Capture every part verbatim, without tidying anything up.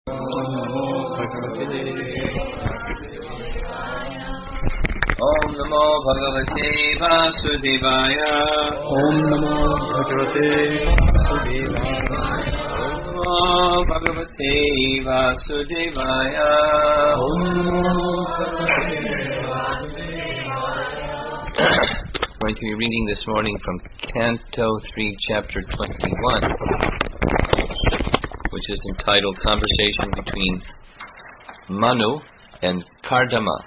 Om Namo Bhagavate Om Namo Bhagavate Vasudevaya. Om Namo Bhagavate Vasudevaya. Om Namo Bhagavate Vasudevaya. Om Namo Bhagavate Vasudevaya. Going to be reading this morning from Canto three, Chapter twenty-one, which is entitled Conversation Between Manu and Kardama.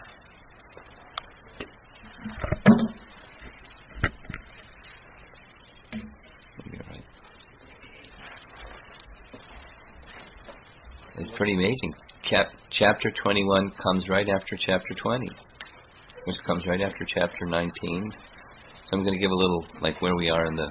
It's pretty amazing. Cap- chapter twenty-one comes right after Chapter twenty, which comes right after Chapter nineteen. So I'm going to give a little, like, where we are in the...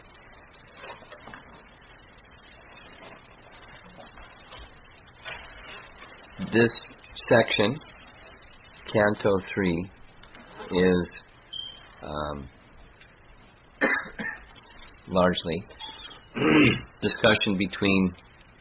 This section, Canto three, is um, largely discussion between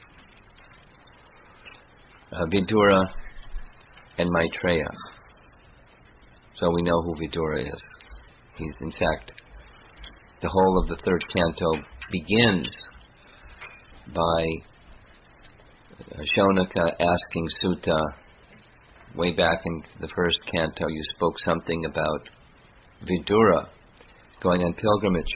uh, Vidura and Maitreya. So we know who Vidura is. He's, in fact, the whole of the third canto begins by uh, Shaunaka asking Sutta, way back in the first canto, you spoke something about Vidura going on pilgrimage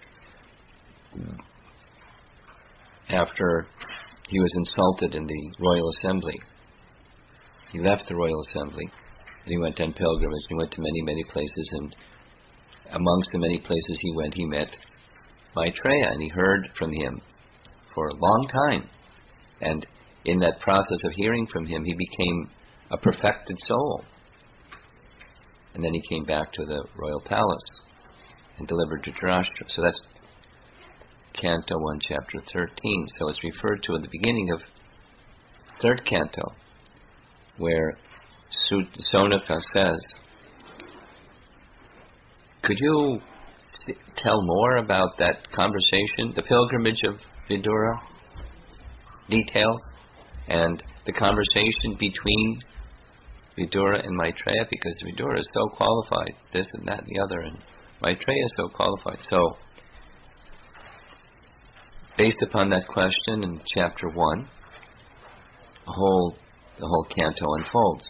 after he was insulted in the royal assembly. He left the royal assembly and he went on pilgrimage. He went to many, many places, and amongst the many places he went, he met Maitreya, and he heard from him for a long time. And in that process of hearing from him, he became a perfected soul. And then he came back to the royal palace and delivered Dhritarashtra. So that's Canto one, Chapter thirteen. So it's referred to in the beginning of third canto, where Shaunaka says, could you s- tell more about that conversation, the pilgrimage of Vidura, details, and the conversation between Vidura and Maitreya, because Vidura is so qualified, this and that and the other, and Maitreya is so qualified. So, based upon that question in Chapter one, the whole, the whole canto unfolds.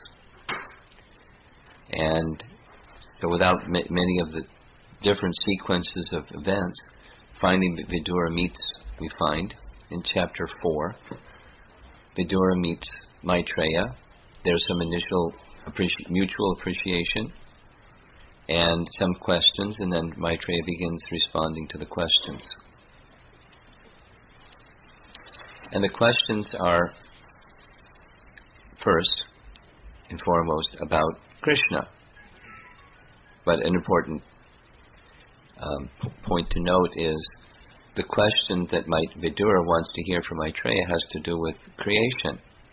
And so without ma- many of the different sequences of events, finally Vidura meets, we find, in Chapter four, Vidura meets Maitreya. There's some initial appreci- mutual appreciation and some questions, and then Maitreya begins responding to the questions. And the questions are, first and foremost, about Krishna. But an important um, p- point to note is the question that Mait- Vidura wants to hear from Maitreya has to do with creation.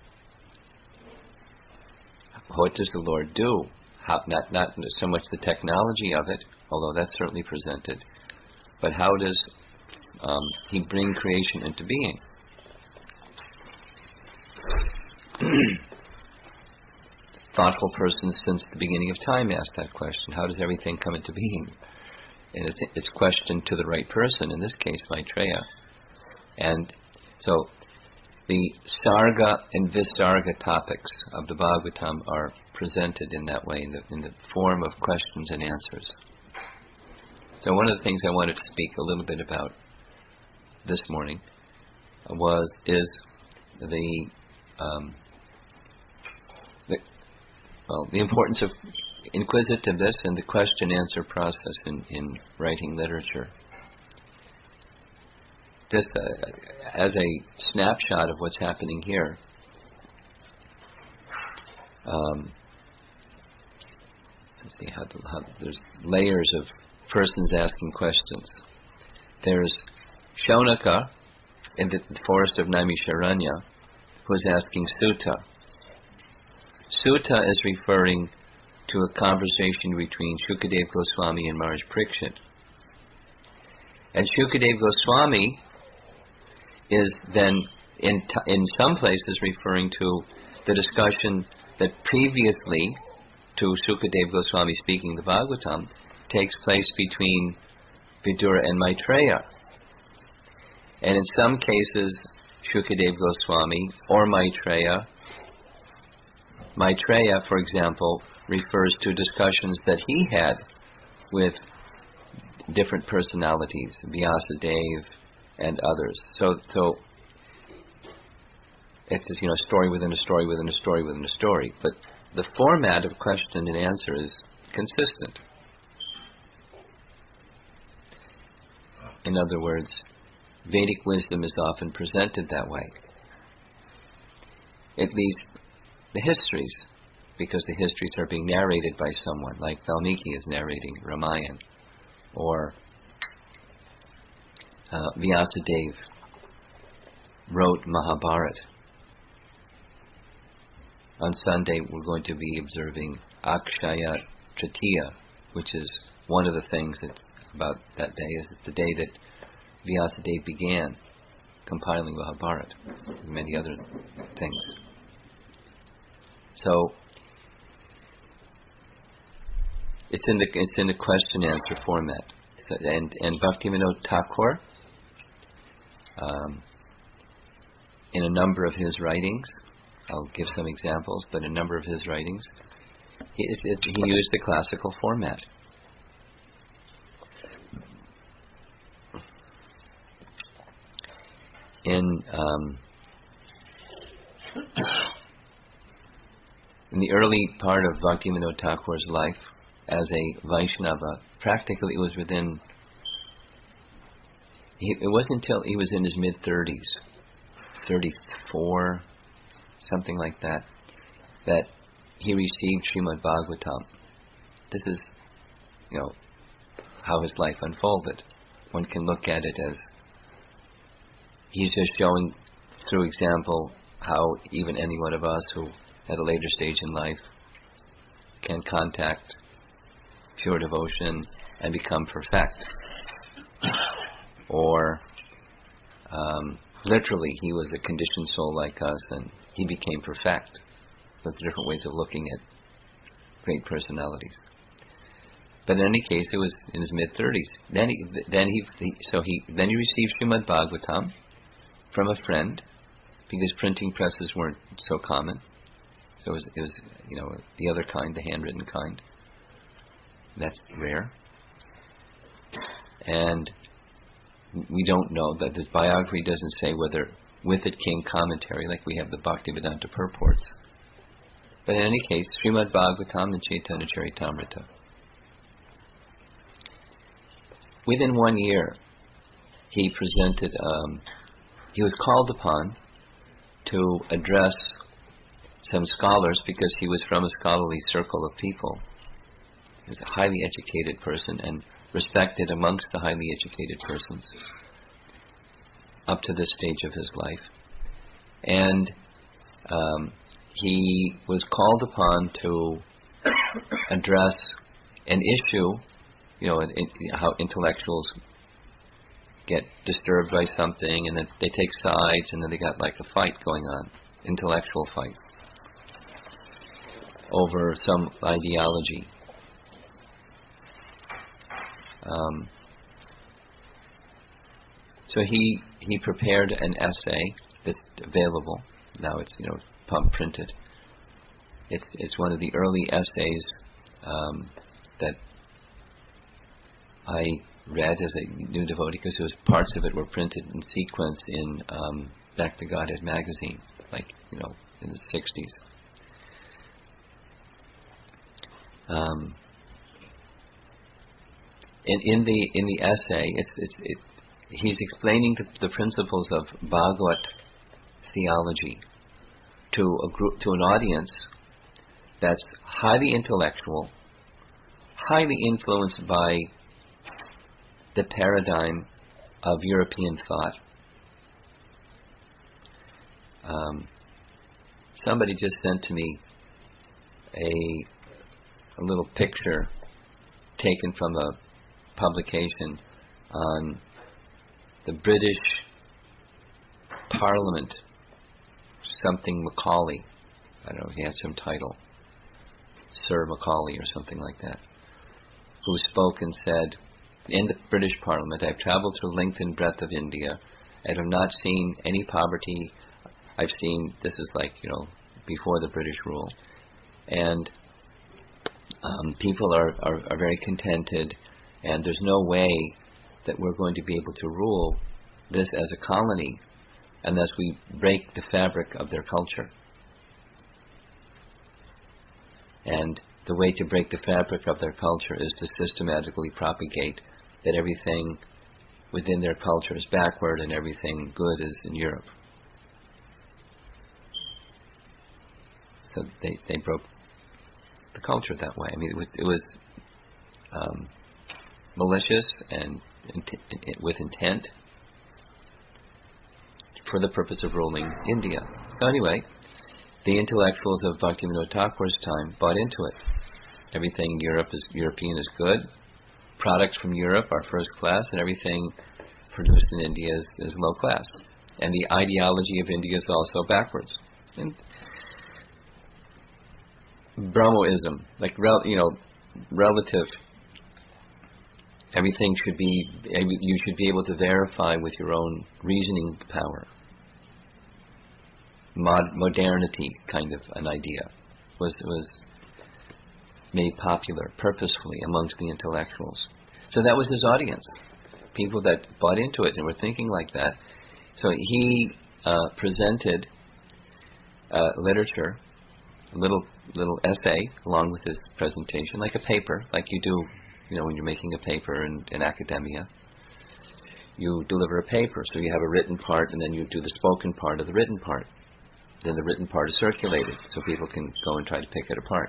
What does the Lord do? How, not, not so much the technology of it, although that's certainly presented, but how does um, He bring creation into being? Thoughtful persons since the beginning of time ask that question. How does everything come into being? And it's, it's questioned to the right person, in this case Maitreya. And so the Sarga and Visarga topics of the Bhagavatam are presented in that way, in the, in the form of questions and answers. So one of the things I wanted to speak a little bit about this morning was, is the um, the Well, the importance of inquisitiveness and the question-answer process in, in writing literature. Just uh, as a snapshot of what's happening here, um, let's see how, the, how there's layers of persons asking questions. There's Shaunaka in the forest of Naimisharanya, who's asking Sutta. Sutta is referring to a conversation between Shukadev Goswami and Maharaj Parikshit. And Shukadev Goswami is then in t- in some places referring to the discussion that previously to Sukadeva Goswami speaking the Bhagavatam takes place between Vidura and Maitreya. And in some cases, Sukadeva Goswami or Maitreya, Maitreya, for example, refers to discussions that he had with different personalities, Vyasadeva and others. So, so it's just, you know, a story within a story within a story within a story. But the format of question and answer is consistent. In other words, Vedic wisdom is often presented that way. At least the histories, because the histories are being narrated by someone, like Valmiki is narrating Ramayana, or uh, Vyasadeva wrote Mahabharata. On Sunday, we're going to be observing Akshaya Tritiya, which is one of the things that's about that day, is it's the day that Vyasadeva began compiling Mahabharata, and many other things. So it's in the it's in the question answer format. So, and and Bhaktivinoda Thakur, um, in a number of his writings, I'll give some examples, but a number of his writings, he, it, it, he used the classical format. In um, in the early part of Bhaktivinoda Thakur's life as a Vaishnava, practically it was within, he, it wasn't until he was in his mid-thirties, thirty-four, something like that, that he received Srimad Bhagavatam. This is, you know, how his life unfolded. One can look at it as he's just showing through example how even any one of us who at a later stage in life can contact pure devotion and become perfect. Or um, literally he was a conditioned soul like us and he became perfect. Those are different ways of looking at great personalities. But in any case, it was in his mid thirties. Then he, then he, he, so he, then he received Srimad Bhagavatam from a friend, because printing presses weren't so common. So it was, it was, you know, the other kind, the handwritten kind. That's rare. And we don't know that the biography doesn't say whether with it came commentary, like we have the Bhaktivedanta purports. But in any case, Srimad Bhagavatam and Chaitanya Charitamrita. Within one year, he presented, um, he was called upon to address some scholars because he was from a scholarly circle of people. He was a highly educated person and respected amongst the highly educated persons up to this stage of his life. And um, he was called upon to address an issue, you know, in, in, how intellectuals get disturbed by something and then they take sides and then they got like a fight going on, intellectual fight over some ideology. Um, so he he prepared an essay that's available now. It's you know pump printed. It's it's one of the early essays um, that I read as a new devotee, because it was parts of it were printed in sequence in um, Back to Godhead magazine, like you know in the sixties. Um, in, in the in the essay, it's, it's, it, he's explaining the, the principles of Bhagavat theology to a group, to an audience that's highly intellectual, highly influenced by the paradigm of European thought. Um, somebody just sent to me a a little picture taken from a publication on the British Parliament something Macaulay. I don't know, he had some title, Sir Macaulay or something like that, who spoke and said, in the British Parliament, I've traveled through length and breadth of India and have not seen any poverty. I've seen, this is like, you know, before the British rule. And um, people are, are, are very contented, and there's no way that we're going to be able to rule this as a colony unless we break the fabric of their culture. And the way to break the fabric of their culture is to systematically propagate that everything within their culture is backward and everything good is in Europe. So they, they broke the culture that way. I mean, it was, it was um, malicious and int- with intent for the purpose of ruling India. So anyway, the intellectuals of Bhaktivinoda Thakur's time bought into it. Everything in Europe is European is good. Products from Europe are first class, and everything produced in India is, is low class. And the ideology of India is also backwards. And Brahmoism, like rel, you know, relative. Everything should be, you should be able to verify with your own reasoning power. Mod, modernity, kind of an idea, was was made popular purposefully amongst the intellectuals. So that was his audience, people that bought into it and were thinking like that. So he uh, presented uh, literature, a little little essay along with his presentation, like a paper, like you do, you know, when you're making a paper in, in academia. You deliver a paper, so you have a written part, and then you do the spoken part of the written part. Then the written part is circulated, so people can go and try to pick it apart.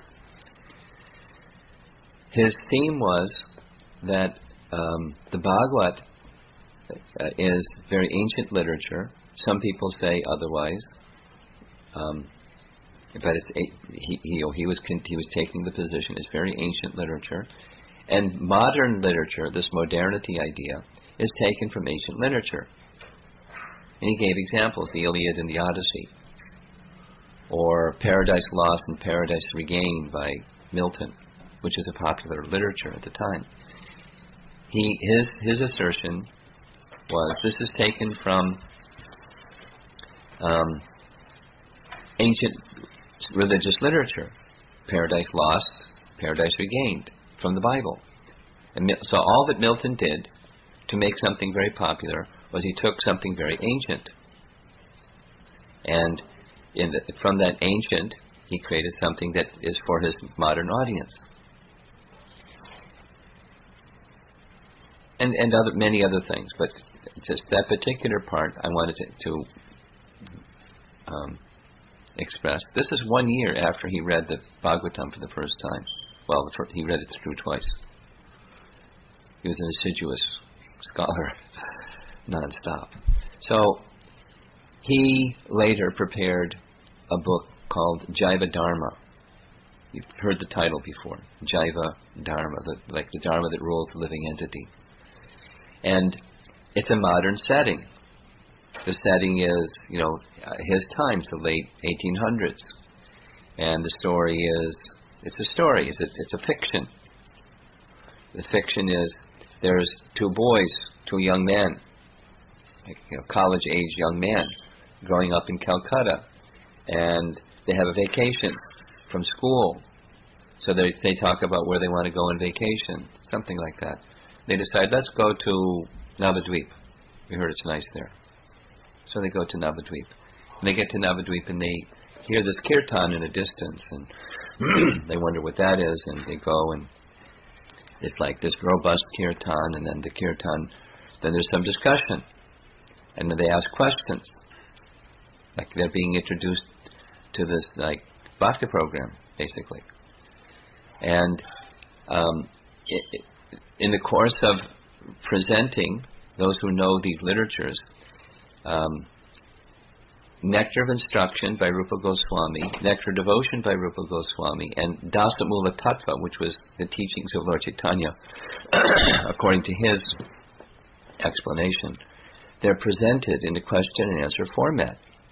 His theme was that um, the Bhagavad uh, is very ancient literature. Some people say otherwise, um, but it's, he, he, he was he was taking the position it's very ancient literature, and modern literature, this modernity idea, is taken from ancient literature. And he gave examples: the Iliad and the Odyssey, or Paradise Lost and Paradise Regained by Milton, which is a popular literature at the time. He his his assertion was this is taken from um, ancient religious literature, Paradise Lost, Paradise Regained, from the Bible. And so all that Milton did to make something very popular was he took something very ancient, and in the, from that ancient he created something that is for his modern audience. And and other many other things, but just that particular part I wanted to, to um, express. This is one year after he read the Bhagavatam for the first time. Well, the fir- he read it through twice. He was an assiduous scholar, non-stop. So he later prepared a book called Jaiva Dharma. You've heard the title before, Jaiva Dharma, the, like the Dharma that rules the living entity. And it's a modern setting. The setting is, you know, his times, the late eighteen hundreds. And the story is, it's a story, it's a, it's a fiction. The fiction is, there's two boys, two young men, like, you know, college-age young men, growing up in Calcutta. And they have a vacation from school. So they they talk about where they want to go on vacation, something like that. They decide, let's go to Navadvip. We heard it's nice there. So they go to Navadvip. And they get to Navadvip and they hear this kirtan in a distance, and they wonder what that is, and they go, and it's like this robust kirtan, and then the kirtan, then there's some discussion. And then they ask questions. Like they're being introduced to this, like, bhakti program, basically. And um, it, it, in the course of presenting, those who know these literatures, um, Nectar of Instruction by Rupa Goswami, Nectar of Devotion by Rupa Goswami, and Dasamula Tattva, which was the teachings of Lord Chaitanya, according to his explanation, they're presented in a question and answer format.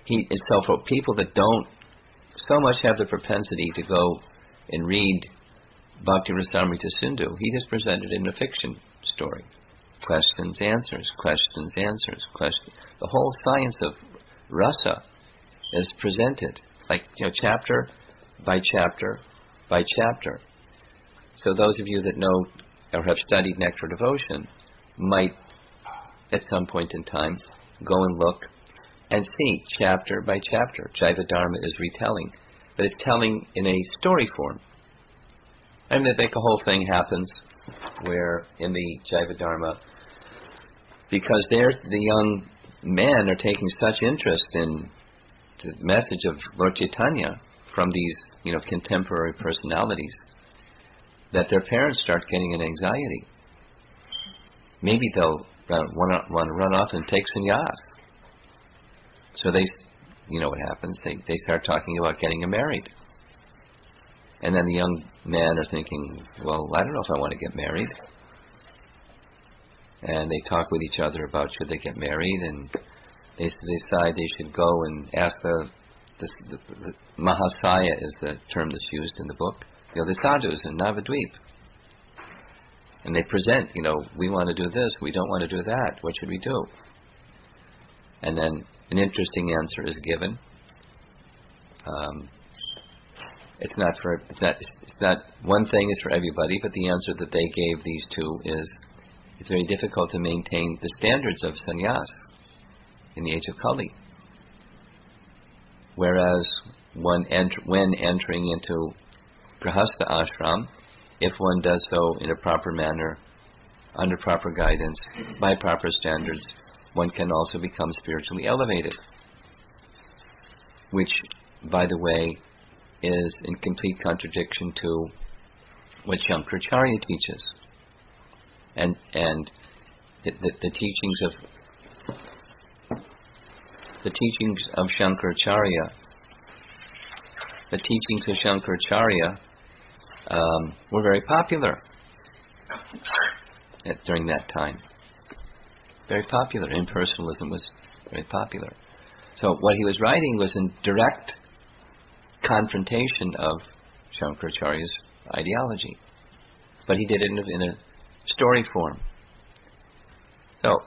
he is so for people that don't so much have the propensity to go and read Bhakti Rasamrita Sindhu, he just presented it in a fiction story. Questions, answers, questions, answers, questions. The whole science of rasa is presented, like, you know, chapter by chapter by chapter. So those of you that know or have studied Nectar Devotion might, at some point in time, go and look and see chapter by chapter. Jaiva Dharma is retelling, but it's telling in a story form. I mean, like, the whole thing happens where in the Jaiva Dharma, because they're, the young men are taking such interest in the message of Lord Chaitanya from these, you know, contemporary personalities, that their parents start getting an anxiety. Maybe they'll want to run off and take sannyas. So they, you know what happens, they, they start talking about getting married. And then the young men are thinking, well, I don't know if I want to get married. And they talk with each other about should they get married, and they decide they should go and ask the, the, the, the Mahasaya is the term that's used in the book, you know, the sadhus in Navadvip. And they present, you know, we want to do this, we don't want to do that, what should we do? And then an interesting answer is given. Um, it's not for, it's not, it's not, one thing is for everybody, but the answer that they gave these two is, it's very difficult to maintain the standards of sannyas in the age of Kali. Whereas one ent- when entering into Grihastha ashram, if one does so in a proper manner, under proper guidance, by proper standards, one can also become spiritually elevated. Which, by the way, is in complete contradiction to what Shankaracharya teaches. And and the, the, the teachings of the teachings of Shankaracharya, the teachings of Shankaracharya um, were very popular at, during that time. Very popular. Impersonalism was very popular. So what he was writing was in direct confrontation of Shankaracharya's ideology, but he did it in a, in a story form. So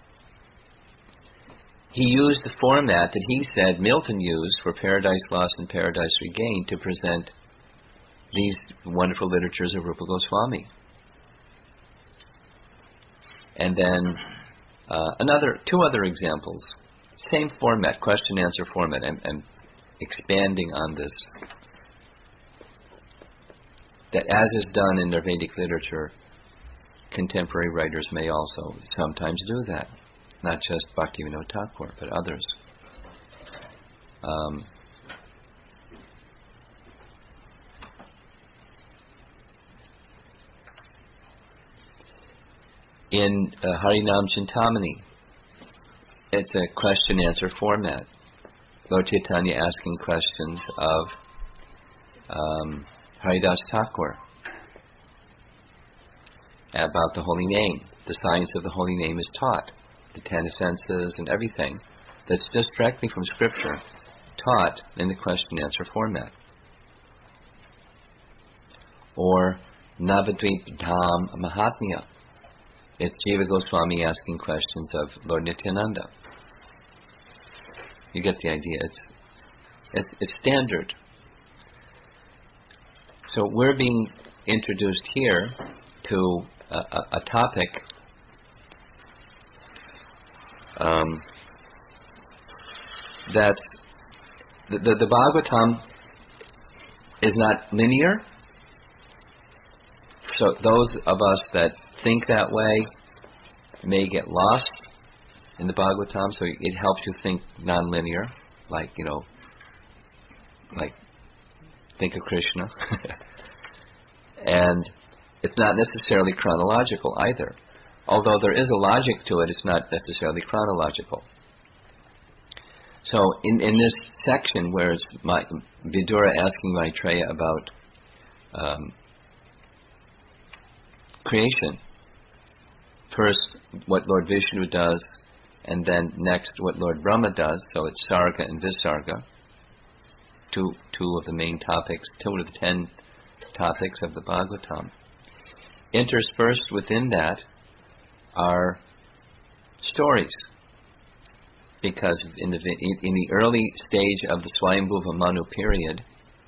he used the format that he said Milton used for Paradise Lost and Paradise Regained to present these wonderful literatures of Rupa Goswami. And then uh, another, two other examples, same format, question-answer format, and, and expanding on this. That as is done in their Vedic literature, contemporary writers may also sometimes do that. Not just Bhaktivinoda Thakur, but others. Um, in uh, Harinam Chintamani, it's a question-answer format. Lord Chaitanya asking questions of um, Haridas Thakur about the holy name. The science of the holy name is taught. The ten offenses and everything that's just directly from Scripture, taught in the question-answer format. Or Navadvip Dham Mahatmya. It's Jiva Goswami asking questions of Lord Nityananda. You get the idea. It's it's, it's standard. So we're being introduced here to a, a, a topic um, that the, the, the Bhagavatam is not linear. So those of us that think that way may get lost in the Bhagavatam, so it helps you think non-linear, like, you know, like think of Krishna. And it's not necessarily chronological either. Although there is a logic to it, it's not necessarily chronological. So in, in this section where it's my, Vidura asking Maitreya about um, creation, first what Lord Vishnu does, And then next what Lord Brahma does, so it's Sarga and Visarga, two, two of the main topics, two of the ten topics of the Bhagavatam. Interspersed within that are stories, because in the in the early stage of the Swayambhuva Manu period,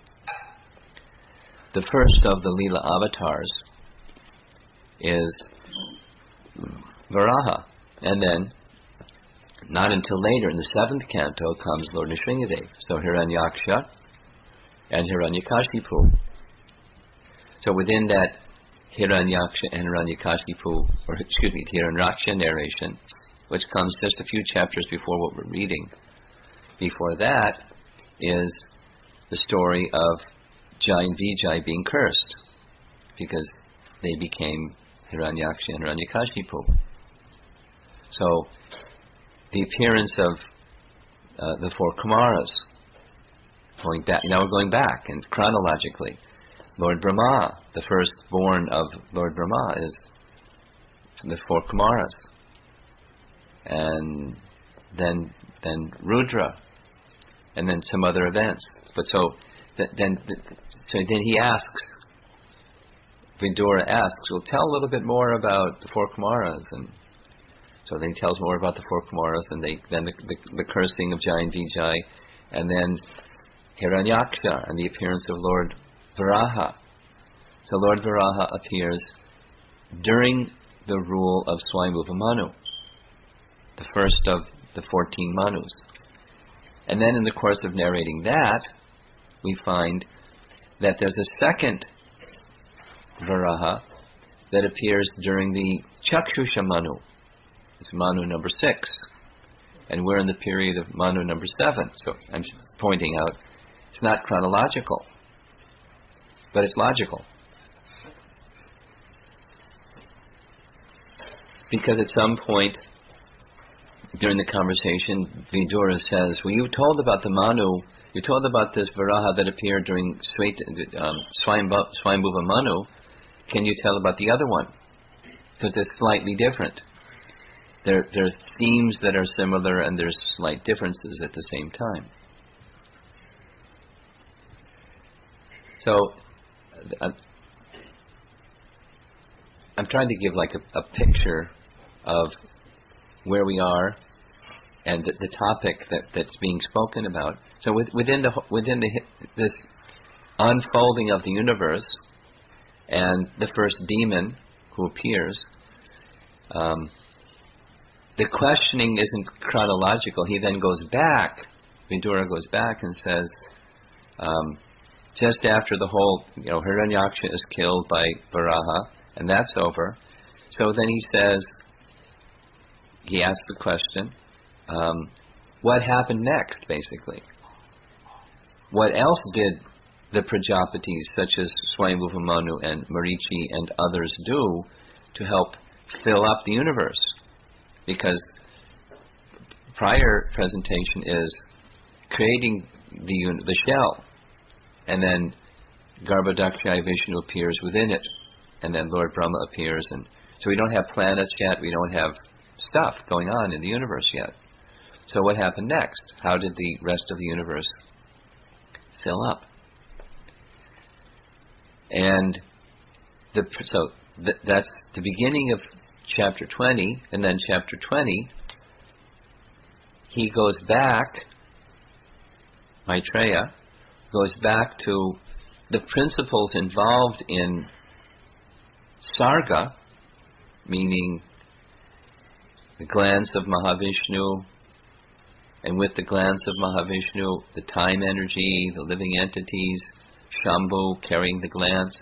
the first of the Leela avatars is Varaha, and then not until later in the seventh canto comes Lord Nrsingadev. So Hiranyaksha and Hiranyakashipu. So within that Hiranyaksha and Hiranyakashipu, or excuse me, Hiranyaksha narration, which comes just a few chapters before what we're reading, before that is the story of Jai and Vijay being cursed because they became Hiranyaksha and Hiranyakashipu. So the appearance of uh, the four Kumaras, going back, now we're going back, and chronologically, Lord Brahma, the firstborn of Lord Brahma, is the four Kumaras, and then then Rudra, and then some other events. But so th- then th- so then he asks, Vidura asks, well, tell a little bit more about the four Kumaras, and so then he tells more about the four Kumaras, and they, then the, the, the cursing of Jai and Vijay, and then Hiranyaksha and the appearance of Lord Varaha. So Lord Varaha appears during the rule of Swayambhuva Manu, the first of the fourteen Manus. And then in the course of narrating that, we find that there's a second Varaha that appears during the Chakshusha Manu. It's Manu number six. And we're in the period of Manu number seven. So I'm pointing out, it's not chronological, but it's logical. Because at some point during the conversation, Vidura says, well, you told about the Manu, you told about this Varaha that appeared during um, Swayambhuva Manu. Can you tell about the other one? Because they're slightly different. There, there are themes that are similar, and there's slight differences at the same time. So, uh, I'm trying to give like a, a picture of where we are and the, the topic that, that's being spoken about. So, with, within the within the this unfolding of the universe, and the first demon who appears. Um, The questioning isn't chronological. He then goes back, Vidura goes back and says, um, just after the whole, you know, Hiranyaksha is killed by Varaha, and that's over. So then he says, he asks the question, um, what happened next, basically? What else did the Prajapatis, such as Swayambhuva Manu and Marichi and others, do to help fill up the universe? Because prior presentation is creating the un- the shell, and then Garbhodakshaya Vishnu appears within it, and then Lord Brahma appears, and so we don't have planets yet, we don't have stuff going on in the universe yet. So what happened next? How did the rest of the universe fill up? And the so th- that's the beginning of chapter twenty, and then chapter twenty, he goes back, Maitreya goes back to the principles involved in Sarga, meaning the glance of Mahavishnu, and with the glance of Mahavishnu, the time energy, the living entities, Shambhu carrying the glance,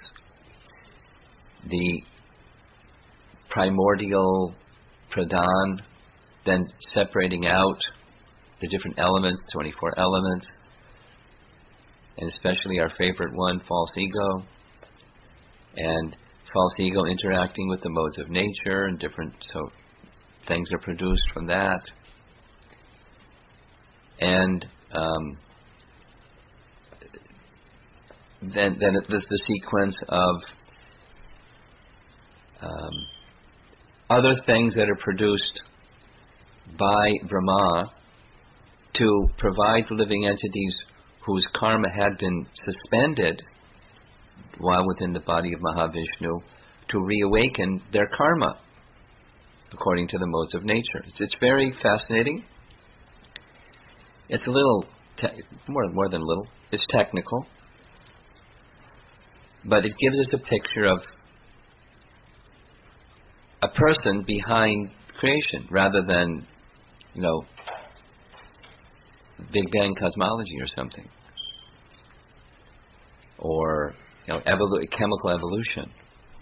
the primordial pradhan, then separating out the different elements, twenty-four elements, and especially our favorite one, false ego, and false ego interacting with the modes of nature, and different, so things are produced from that. And um, then, then the, the sequence of um, other things that are produced by Brahma to provide the living entities whose karma had been suspended while within the body of Mahavishnu to reawaken their karma according to the modes of nature. It's, it's very fascinating. It's a little, te- more, more than a little, it's technical, but it gives us a picture of a person behind creation rather than, you know, Big Bang cosmology or something, or you know, evolu- chemical evolution,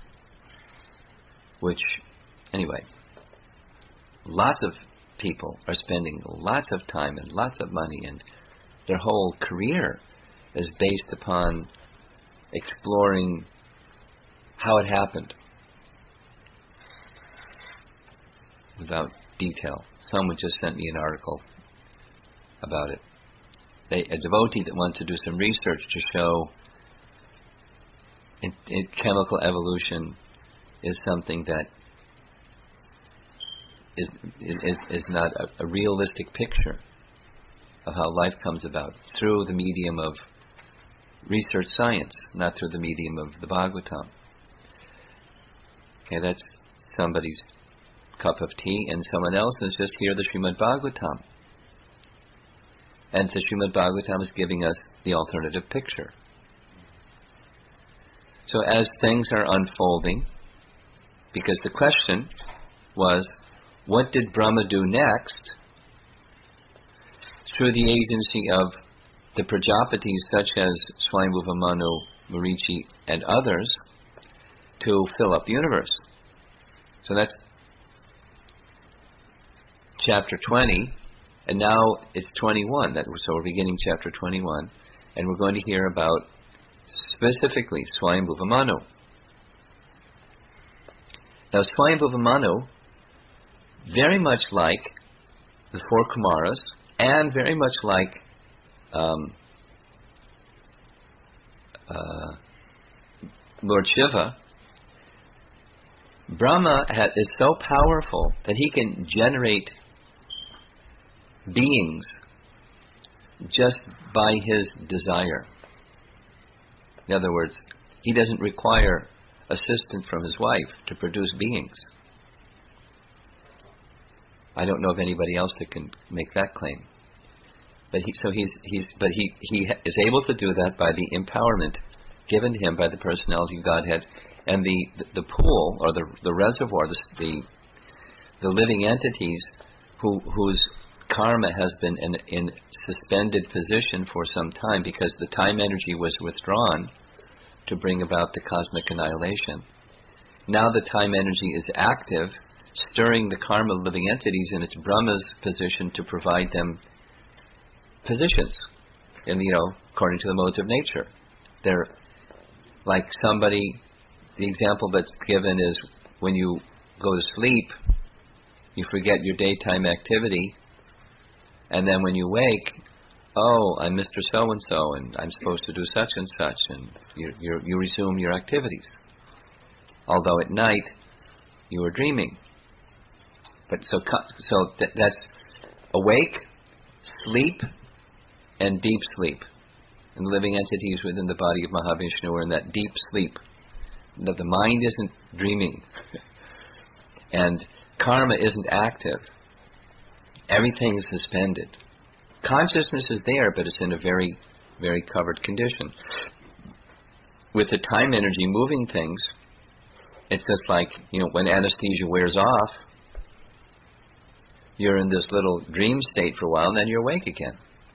which, anyway, lots of people are spending lots of time and lots of money, and their whole career is based upon exploring how it happened without detail. Someone just sent me an article about it. They, a devotee that wants to do some research to show in, in chemical evolution is something that is is, is not a, a realistic picture of how life comes about through the medium of research science, not through the medium of the Bhagavatam. Okay, that's somebody's cup of tea, and someone else is just hear the Srimad Bhagavatam. And the Srimad Bhagavatam is giving us the alternative picture. So as things are unfolding, because the question was, what did Brahma do next through the agency of the Prajapatis such as Swayambhuva Manu, Marichi, and others to fill up the universe? So that's chapter twenty, and now it's twenty-one. That, so we're beginning chapter twenty-one, and we're going to hear about specifically Swayambhuva Manu. Now Swayambhuva Manu, very much like the four Kumaras, and very much like um, uh, Lord Shiva, Brahma ha- is so powerful that he can generate beings just by his desire. In other words, he doesn't require assistance from his wife to produce beings. I don't know of anybody else that can make that claim. But he, so he's he's but he he is able to do that by the empowerment given to him by the personality of Godhead, and the the, the pool or the the reservoir, the the, the living entities who whose karma has been in, in suspended position for some time because the time energy was withdrawn to bring about the cosmic annihilation. Now the time energy is active, stirring the karma of living entities, and it's Brahma's position to provide them positions, in, you know, according to the modes of nature. They're like somebody, the example that's given is when you go to sleep, you forget your daytime activity, and then when you wake, oh, I'm Mister So-and-so, and I'm supposed to do such and such, and you, you, you resume your activities. Although at night, you were dreaming. But so, so th- that's awake, sleep, and deep sleep. And the living entities within the body of Mahavishnu are in that deep sleep. That the mind isn't dreaming. And karma isn't active. Everything is suspended. Consciousness is there, but it's in a very, very covered condition. With the time energy moving things, it's just like, you know, when anesthesia wears off, you're in this little dream state for a while, and then you're awake again.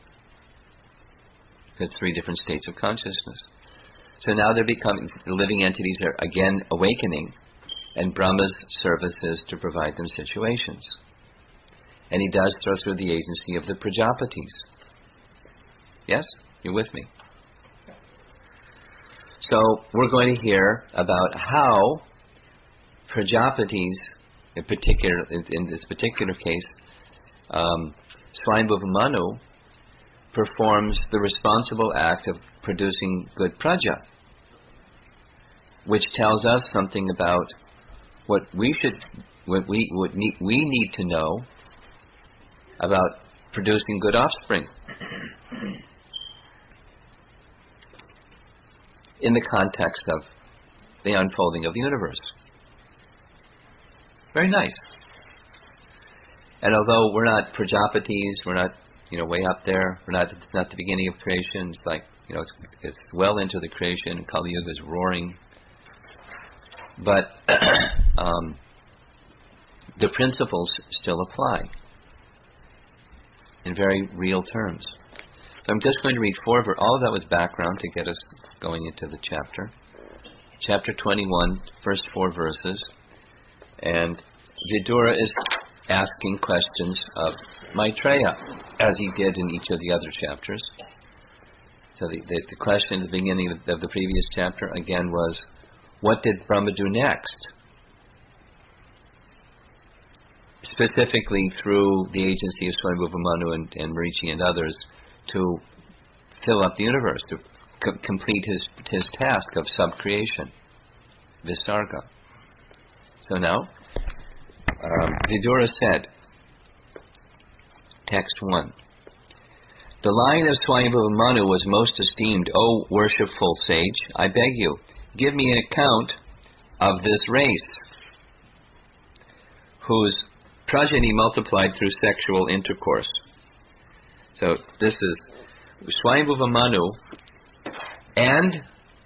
It's three different states of consciousness. So now they're becoming, the living entities are again awakening, and Brahma's service is to provide them situations. And he does so through the agency of the Prajapatis. Yes? You're with me? So we're going to hear about how Prajapatis, in particular, in this particular case, um, Swayambhuva Manu performs the responsible act of producing good praja, which tells us something about what we should, what we what need, we need to know about producing good offspring in the context of the unfolding of the universe. Very nice. And although we're not Prajapatis, we're not, you know, way up there, we're not not the beginning of creation, it's like, you know, it's, it's well into the creation, Kali Yuga is roaring. But um, the principles still apply in very real terms. So I'm just going to read four, ver- all of that was background to get us going into the chapter. Chapter twenty-one, first four verses. And Vidura is asking questions of Maitreya, as he did in each of the other chapters. So the, the, the question at the beginning of the, of the previous chapter, again, was, what did Brahma do next? Specifically through the agency of Swayambhuva Manu and, and Marichi and others, to fill up the universe, to c- complete his his task of subcreation, Visarga. So now, um, Vidura said, text one, the line of Swayambhuva Manu was most esteemed, O worshipful sage, I beg you, give me an account of this race, whose progeny multiplied through sexual intercourse. So this is Swayambhuva Manu and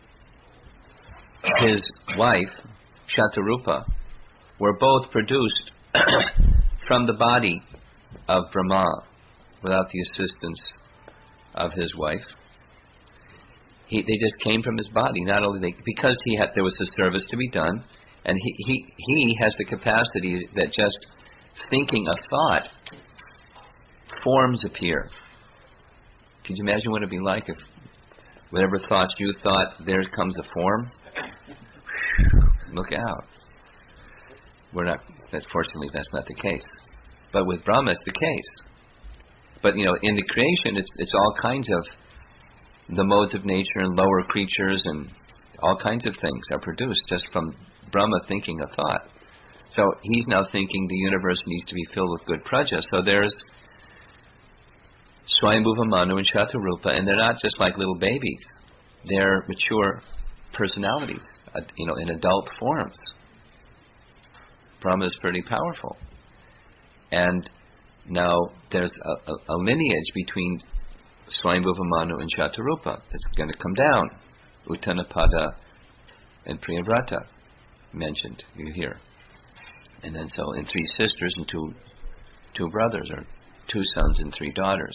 his wife, Shatarupa, were both produced from the body of Brahma without the assistance of his wife. He, they just came from his body. Not only they, because he had, there was a service to be done, and he, he he has the capacity that just thinking a thought, forms appear. Could you imagine what it'd be like if whatever thoughts you thought, there comes a form? Look out. We're not, that fortunately that's not the case. But with Brahma it's the case. But you know, in the creation it's it's all kinds of the modes of nature and lower creatures and all kinds of things are produced just from Brahma thinking a thought. So he's now thinking the universe needs to be filled with good praja. So there's Swayambhuva Manu and Shatarupa, and they're not just like little babies. They're mature personalities, uh, you know, in adult forms. Brahma is pretty powerful. And now there's a, a, a lineage between Swayambhuva Manu and Shatarupa that's going to come down. Uttanapada and Priyavrata mentioned, you hear. And then so in three sisters and two two brothers, or two sons and three daughters.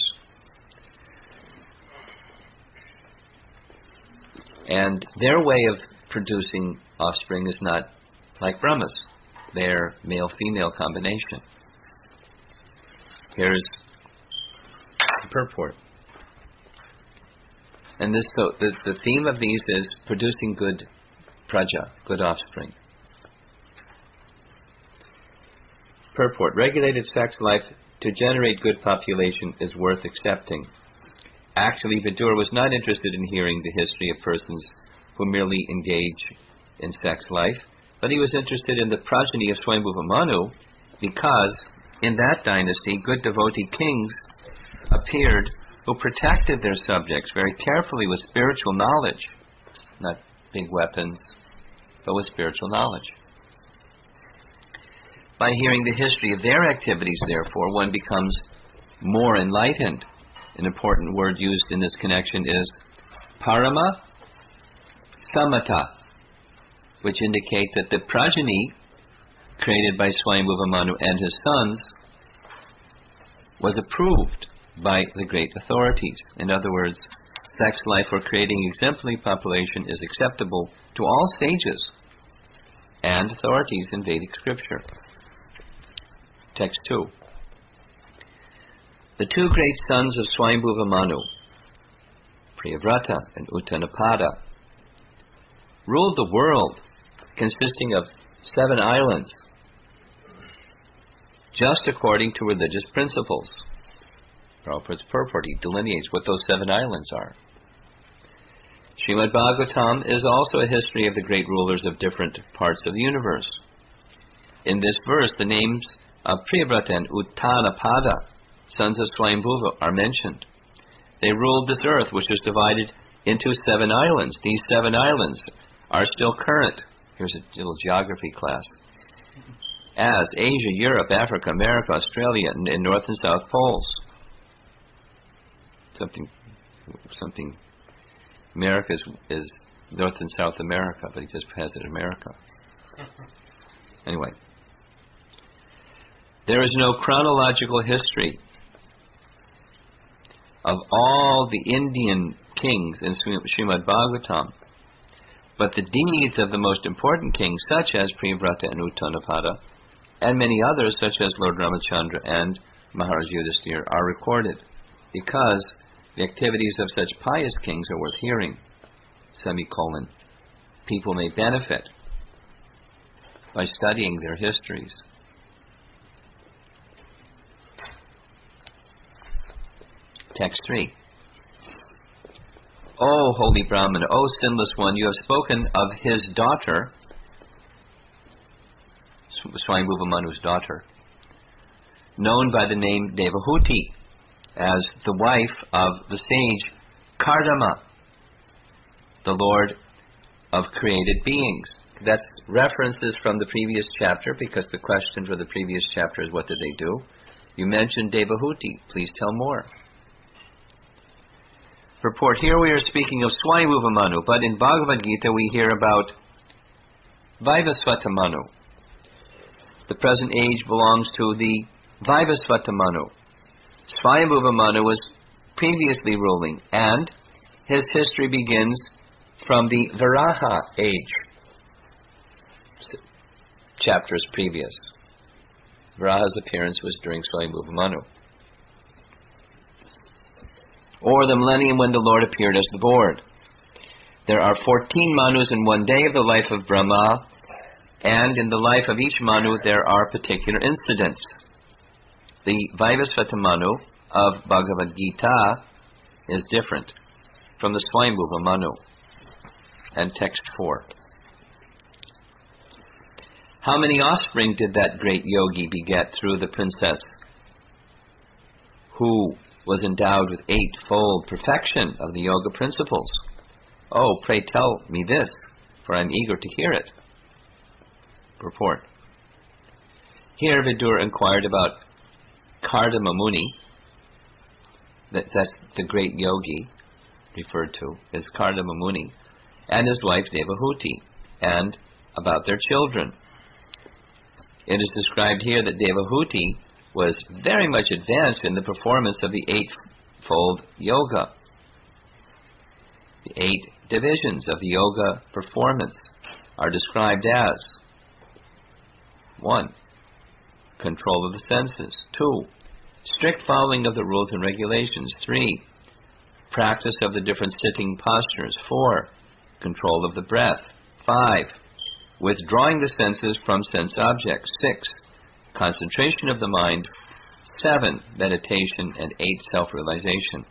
And their way of producing offspring is not like Brahma's. They're male-female combination. Here's the purport. And this, so the, the theme of these is producing good praja, good offspring. Purport. Regulated sex life to generate good population is worth accepting. Actually, Vidura was not interested in hearing the history of persons who merely engage in sex life, but he was interested in the progeny of Swayambhuva Manu because in that dynasty, good devotee kings appeared who protected their subjects very carefully with spiritual knowledge, not big weapons, but with spiritual knowledge. By hearing the history of their activities, therefore, one becomes more enlightened. An important word used in this connection is parama samata, which indicates that the progeny created by Swayambhuva Manu and his sons was approved by the great authorities. In other words, sex life for creating exemplary population is acceptable to all sages and authorities in Vedic scripture. Text two. The two great sons of Swayambhuva Manu, Priyavrata and Uttanapada, ruled the world consisting of seven islands, just according to religious principles. Prabhupada's purport, he delineates what those seven islands are. Srimad Bhagavatam is also a history of the great rulers of different parts of the universe. In this verse, the names of Priyavrata and Uttanapada sons of Swayambhuva, are mentioned. They ruled this earth, which was divided into seven islands. These seven islands are still current. Here's a little geography class. As Asia, Europe, Africa, America, Australia, and, and North and South Poles. Something, something. America is, is North and South America, but he just has it America. Anyway, there is no chronological history of all the Indian kings in Srimad Bhagavatam, but the deeds of the most important kings, such as Priyavrata and Uttanapada, and many others, such as Lord Ramachandra and Maharaj Yudhisthira, are recorded, because the activities of such pious kings are worth hearing. Semicolon. People may benefit by studying their histories. Text three. O holy Brahmana, O sinless one, you have spoken of his daughter, Swayambhuva Manu's daughter, known by the name Devahuti, as the wife of the sage Kardama, the Lord of created beings. That's references from the previous chapter, because the question for the previous chapter is, what did they do? You mentioned Devahuti. Please tell more. Report, here we are speaking of Swayambhuva Manu, but in Bhagavad Gita we hear about Vaivasvata Manu. The present age belongs to the Vaivasvata Manu. Swayambhuva Manu was previously ruling, and his history begins from the Varaha age. Chapters previous. Varaha's appearance was during Swayambhuva Manu, or the millennium when the Lord appeared as the Lord. There are fourteen Manus in one day of the life of Brahma, and in the life of each Manu there are particular incidents. The Vaivasvata Manu of Bhagavad Gita is different from the Swayambhuva Manu. And text four. How many offspring did that great yogi beget through the princess, who was endowed with eightfold perfection of the yoga principles? Oh, pray tell me this, for I am eager to hear it. Purport. Here Vidura inquired about Kardama Muni, that, that's the great yogi referred to as Kardama Muni, and his wife Devahuti, and about their children. It is described here that Devahuti was very much advanced in the performance of the eightfold yoga. The eight divisions of the yoga performance are described as: one. Control of the senses. Two. Strict following of the rules and regulations. Three. Practice of the different sitting postures. Four. Control of the breath. Five. Withdrawing the senses from sense objects. Six. Concentration of the mind. Seven. Meditation. And eight. Self-realization.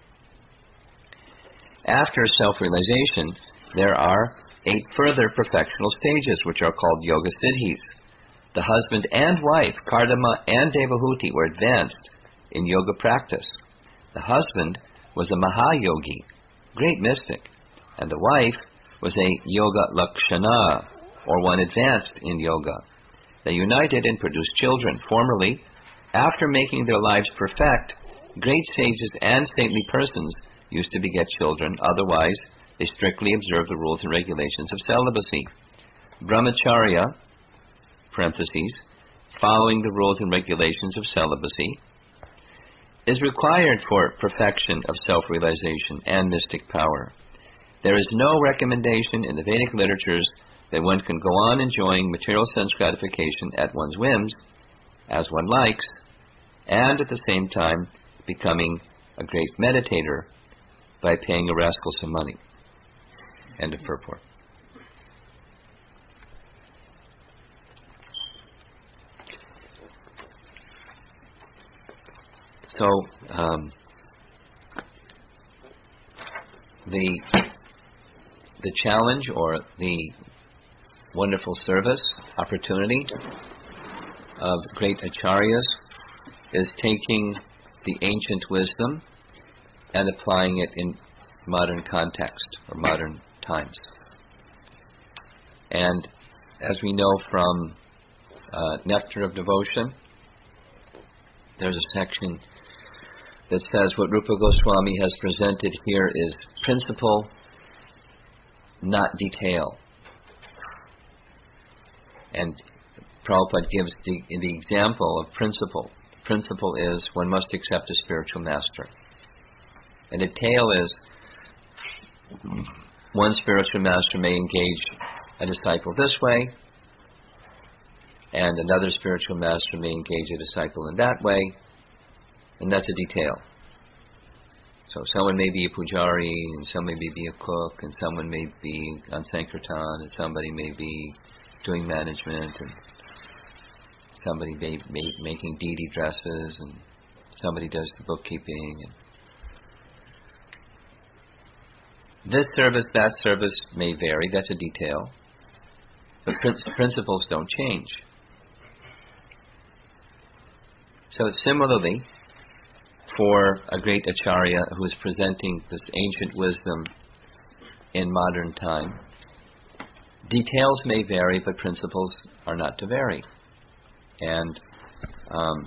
After self-realization, there are eight further perfectional stages, which are called yoga siddhis. The husband and wife, Kardama and Devahuti, were advanced in yoga practice. The husband was a Mahayogi, great mystic, and the wife was a Yoga Lakshana, or one advanced in yoga. They united and produced children. Formerly, after making their lives perfect, great sages and saintly persons used to beget children. Otherwise, they strictly observed the rules and regulations of celibacy. Brahmacharya, parentheses, following the rules and regulations of celibacy, is required for perfection of self-realization and mystic power. There is no recommendation in the Vedic literatures that one can go on enjoying material sense gratification at one's whims, as one likes, and at the same time becoming a great meditator by paying a rascal some money. End of purport. So, um, the the challenge or the wonderful service opportunity of great acharyas is taking the ancient wisdom and applying it in modern context or modern times. And as we know from uh, Nectar of Devotion, there's a section that says what Rupa Goswami has presented here is principle, not detail. And Prabhupada gives the, the example of principle. Principle is one must accept a spiritual master. And detail is one spiritual master may engage a disciple this way, and another spiritual master may engage a disciple in that way, and that's a detail. So someone may be a pujari, and somebody may be a cook, and someone may be on Sankirtan, and somebody may be doing management, and somebody may be making deity dresses, and somebody does the bookkeeping. And this service, that service may vary, that's a detail, but prin- principles don't change. So similarly, for a great acharya who is presenting this ancient wisdom in modern time, details may vary, but principles are not to vary. And um,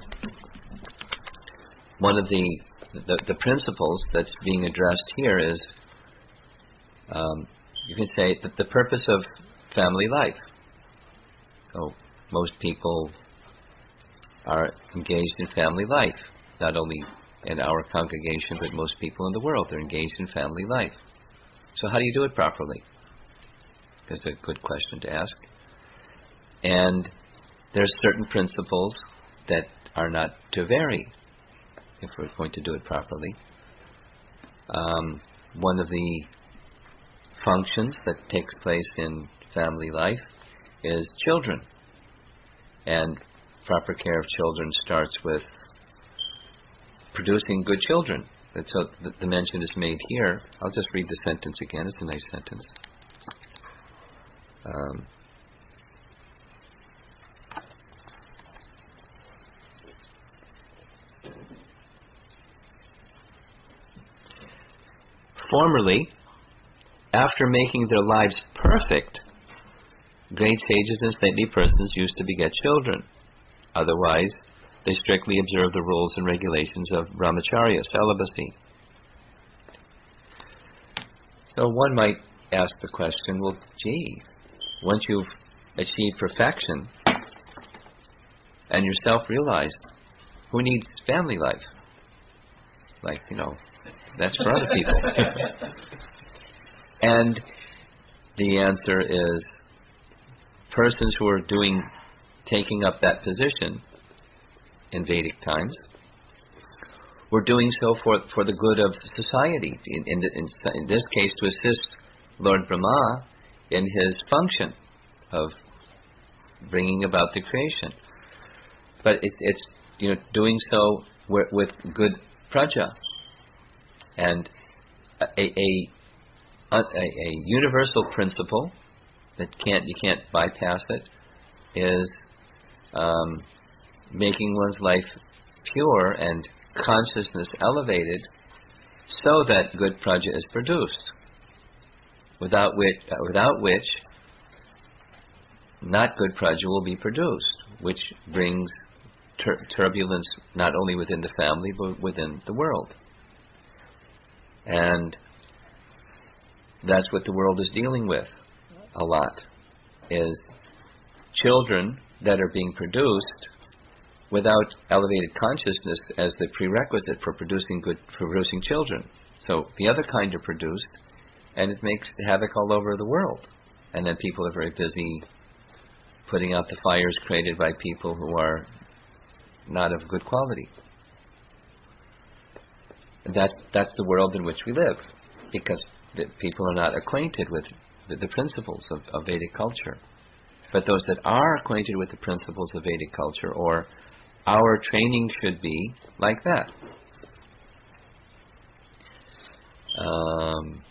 one of the, the the principles that's being addressed here is, um, you can say, that the purpose of family life. So most people are engaged in family life, not only in our congregation, but most people in the world are engaged in family life. So how do you do it properly? That's a good question to ask. And there's certain principles that are not to vary if we're going to do it properly. Um, one of the functions that takes place in family life is children. And proper care of children starts with producing good children. And so the, the mention is made here. I'll just read the sentence again. It's a nice sentence. Um, Formerly, after making their lives perfect, great sages and stately persons used to beget children. Otherwise, they strictly observe the rules and regulations of brahmacharya, celibacy. So one might ask the question, well, gee, once you've achieved perfection and you're self-realized, who needs family life? Like, you know, that's for other people. And the answer is, persons who are doing, taking up that position in Vedic times, were doing so for for the good of society. In, in, in, in this case, to assist Lord Brahma in his function of bringing about the creation. But it's it's you know doing so with, with good praja. And a, a, a, a universal principle that can't you can't bypass it is um, making one's life pure and consciousness elevated so that good praja is produced. Without which, uh, without which, not good praja will be produced, which brings tur- turbulence not only within the family but within the world. And that's what the world is dealing with a lot, is children that are being produced without elevated consciousness as the prerequisite for producing good, for producing children. So the other kind are produced, and it makes havoc all over the world. And then people are very busy putting out the fires created by people who are not of good quality. That's that's the world in which we live, because the people are not acquainted with the, the principles of, of Vedic culture. But those that are acquainted with the principles of Vedic culture, or our training should be like that. Um,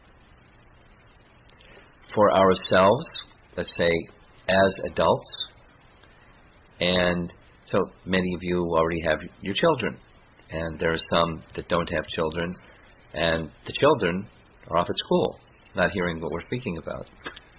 for ourselves, let's say, as adults, and so many of you already have your children, and there are some that don't have children, and the children are off at school, not hearing what we're speaking about.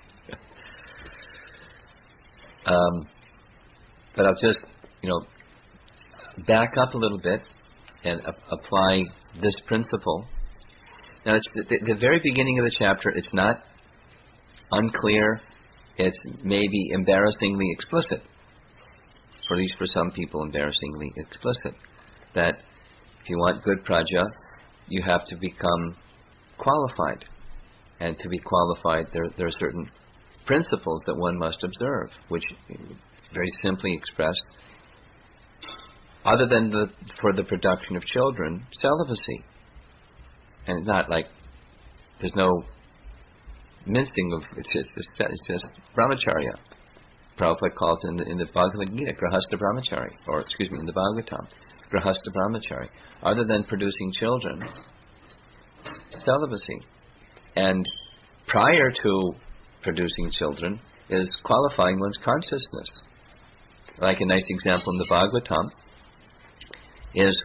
um, but I'll just, you know, back up a little bit and a- apply this principle. Now, it's the, the, the very beginning of the chapter. It's not unclear. It's maybe embarrassingly explicit, or at least for some people, embarrassingly explicit, that if you want good praja, you have to become qualified. And to be qualified, there, there are certain principles that one must observe, which, very simply expressed, other than the, for the production of children, celibacy. And it's not like there's no mincing of, it's just, it's just, it's just brahmacharya. Prabhupada calls it in the, in the Bhagavad Gita, grahastha brahmachari, or excuse me, in the Bhagavatam, grahastha brahmachari. Other than producing children, celibacy. And prior to producing children is qualifying one's consciousness. Like a nice example in the Bhagavatam is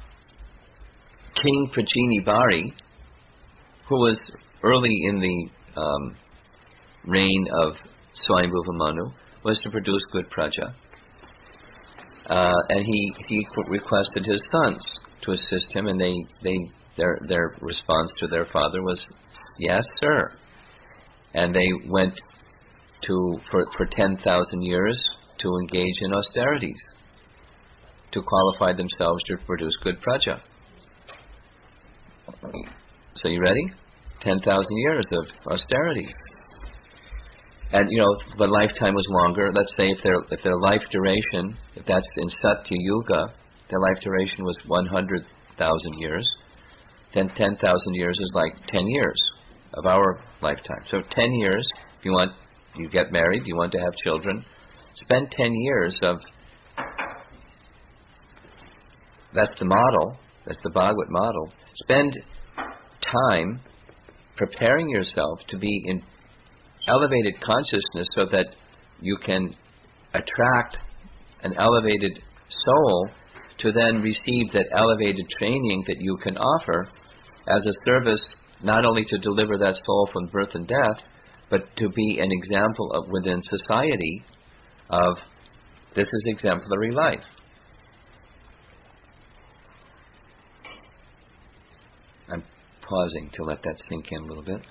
King Prachini Bari, who was early in the um, reign of Swayambhuva Manu, was to produce good praja. Uh, and he, he requested his sons to assist him, and they, they their their response to their father was, "Yes, sir." And they went to for for ten thousand years to engage in austerities to qualify themselves to produce good praja. So you ready? Ten thousand years of austerity. And you know, the lifetime was longer. Let's say if their if their life duration, if that's in Satya Yuga, their life duration was one hundred thousand years. Then ten thousand years is like ten years of our lifetime. So ten years, if you want, you get married, you want to have children, spend ten years of. That's the model. That's the Bhagavad model. Spend time preparing yourself to be in elevated consciousness so that you can attract an elevated soul to then receive that elevated training that you can offer as a service, not only to deliver that soul from birth and death, but to be an example of within society of this is exemplary life. I'm pausing to let that sink in a little bit.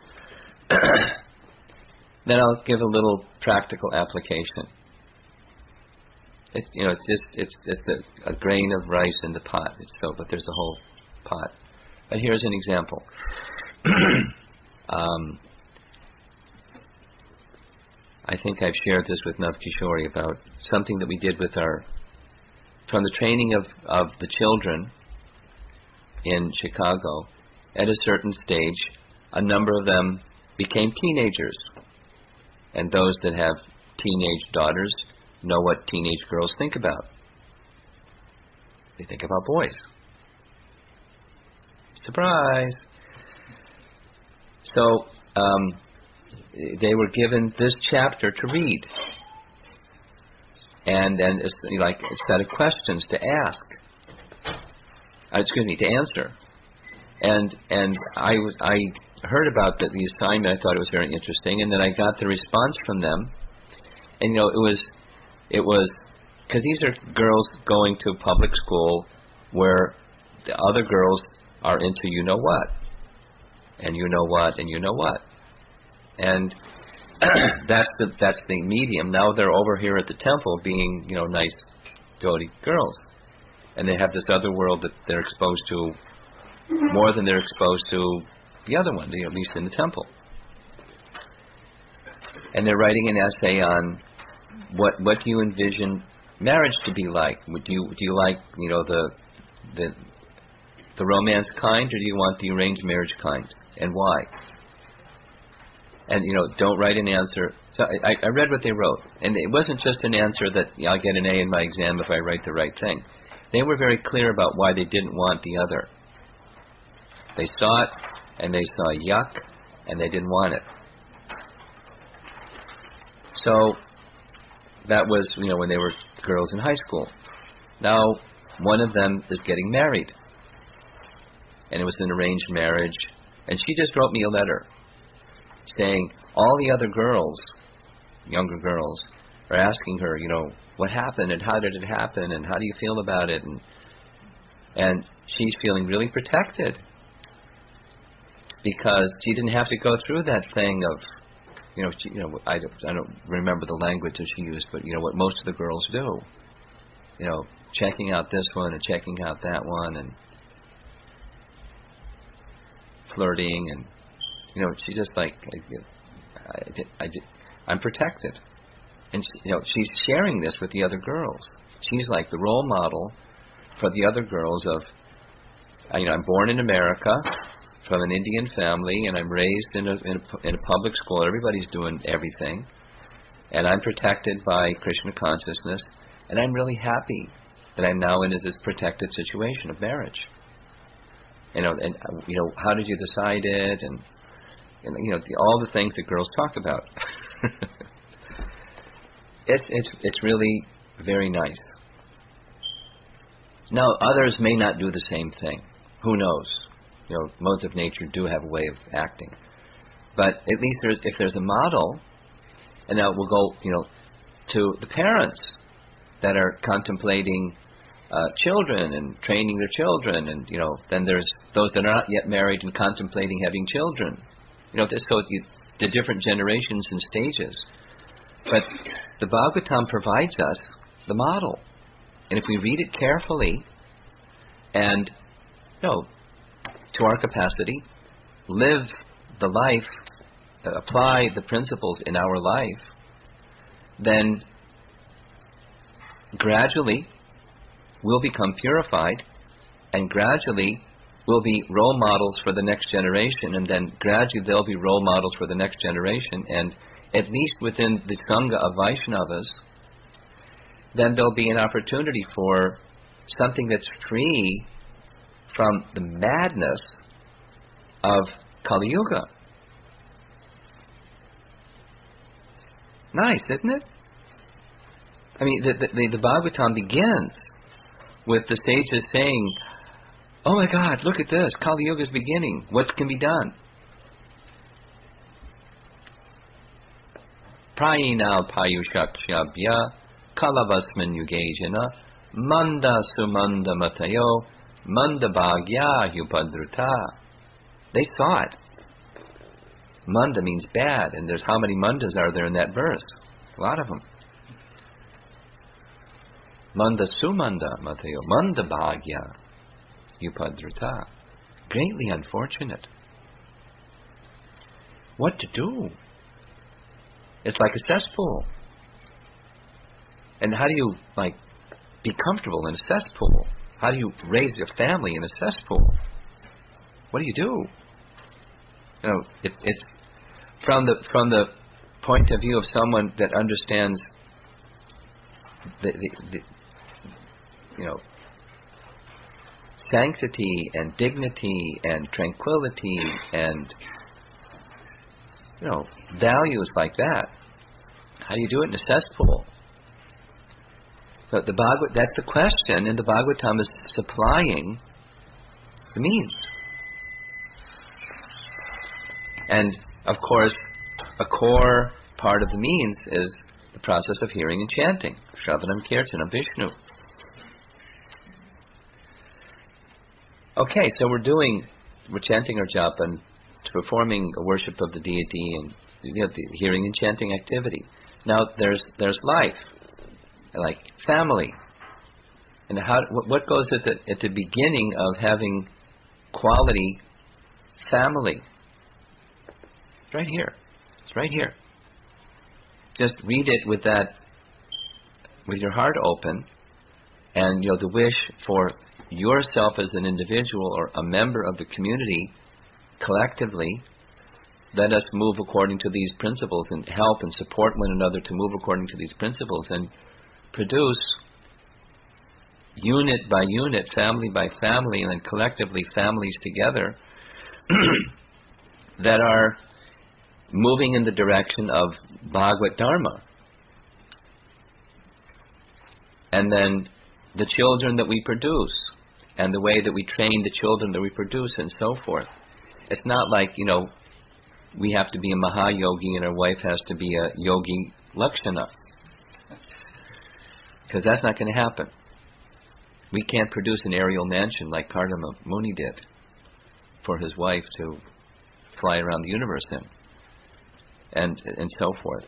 Then I'll give a little practical application. It, you know, it's just it's it's a, a grain of rice in the pot. It's so, but there's a whole pot. But here's an example. um, I think I've shared this with Nav Kishori about something that we did with our from the training of of the children in Chicago. At a certain stage, a number of them became teenagers. And those that have teenage daughters know what teenage girls think about. They think about boys. Surprise! So, um, they were given this chapter to read. And then it's like a set of questions to ask. Uh, excuse me, to answer. And and I was I heard about the, the assignment. I thought it was very interesting, and then I got the response from them. And you know, it was it was because these are girls going to public school where the other girls are into you know what, and you know what, and you know what, and that's the that's the medium. Now they're over here at the temple being you know nice, devotee girls, and they have this other world that they're exposed to. More than they're exposed to the other one, at least in the temple. And they're writing an essay on what what do you envision marriage to be like? Would you do you like you know the the the romance kind, or do you want the arranged marriage kind, and why? And you know, don't write an answer. So I, I read what they wrote, and it wasn't just an answer that yeah, I'll get an A in my exam if I write the right thing. They were very clear about why they didn't want the other. They saw it, and they saw yuck, and they didn't want it. So that was, you know, when they were girls in high school. Now, one of them is getting married. And it was an arranged marriage. And she just wrote me a letter saying all the other girls, younger girls, are asking her, you know, what happened and how did it happen and how do you feel about it? And, and she's feeling really protected because she didn't have to go through that thing of, you know, she, you know, I don't, I don't remember the language that she used, but you know what most of the girls do, you know, checking out this one and checking out that one and flirting and, you know, she just like, I, I, did, I did, I'm protected, and she, you know, she's sharing this with the other girls. She's like the role model for the other girls of, you know, I'm born in America, from an Indian family, and I'm raised in a, in a, in a public school. Everybody's doing everything. And I'm protected by Krishna consciousness, and I'm really happy that I'm now in this protected situation of marriage. You know, and, you know, how did you decide it? And, and you know, the, all the things that girls talk about. it's, it's, it's really very nice. Now, others may not do the same thing. Who knows? You know, modes of nature do have a way of acting. But at least there's, if there's a model, and now we'll go, you know, to the parents that are contemplating uh, children and training their children, and, you know, then there's those that are not yet married and contemplating having children. You know, this, so you, the different generations and stages. But the Bhagavatam provides us the model. And if we read it carefully and, you know, to our capacity, live the life, uh, apply the principles in our life, then gradually we'll become purified, and gradually we'll be role models for the next generation, and then gradually they'll be role models for the next generation, and at least within the Sangha of Vaishnavas, then there'll be an opportunity for something that's free from the madness of Kali Yuga. Nice, isn't it? I mean, the, the, the Bhagavatam begins with the sages saying, oh my God, look at this, Kali Yuga is beginning. What can be done? Prayina payushakshabhya kalavasman yugejana manda sumanda matayo manda bhagya hupadruta. They saw it. Manda means bad, and there's how many mandas are there in that verse? A lot of them. Manda sumanda matayo manda bhagya upadruta. Greatly unfortunate. What to do? It's like a cesspool. And how do you, like, be comfortable in a cesspool? How do you raise your family in a cesspool? What do you do? You know, it, it's from the from the point of view of someone that understands the, the, the you know, sanctity and dignity and tranquility and, you know, values like that. How do you do it in a cesspool? So the Bhagavad, that's the question, and the Bhagavatam is supplying the means. And, of course, a core part of the means is the process of hearing and chanting. Shravanam Kirtanam Vishnu. Okay, so we're doing, we're chanting our japa and performing a worship of the deity and, you know, the hearing and chanting activity. Now, there's there's life, like family. And how what goes at the at the beginning of having quality family? It's right here. It's right here. Just read it with that, with your heart open, and, you know, the wish for yourself as an individual or a member of the community collectively. Let us move according to these principles and help and support one another to move according to these principles and produce unit by unit, family by family, and then collectively families together that are moving in the direction of Bhagavad Dharma. And then the children that we produce and the way that we train the children that we produce and so forth. It's not like, you know, we have to be a Mahayogi and our wife has to be a Yogi Lakshana. Because that's not going to happen. We can't produce an aerial mansion like Kardama Muni did for his wife to fly around the universe in, and and so forth.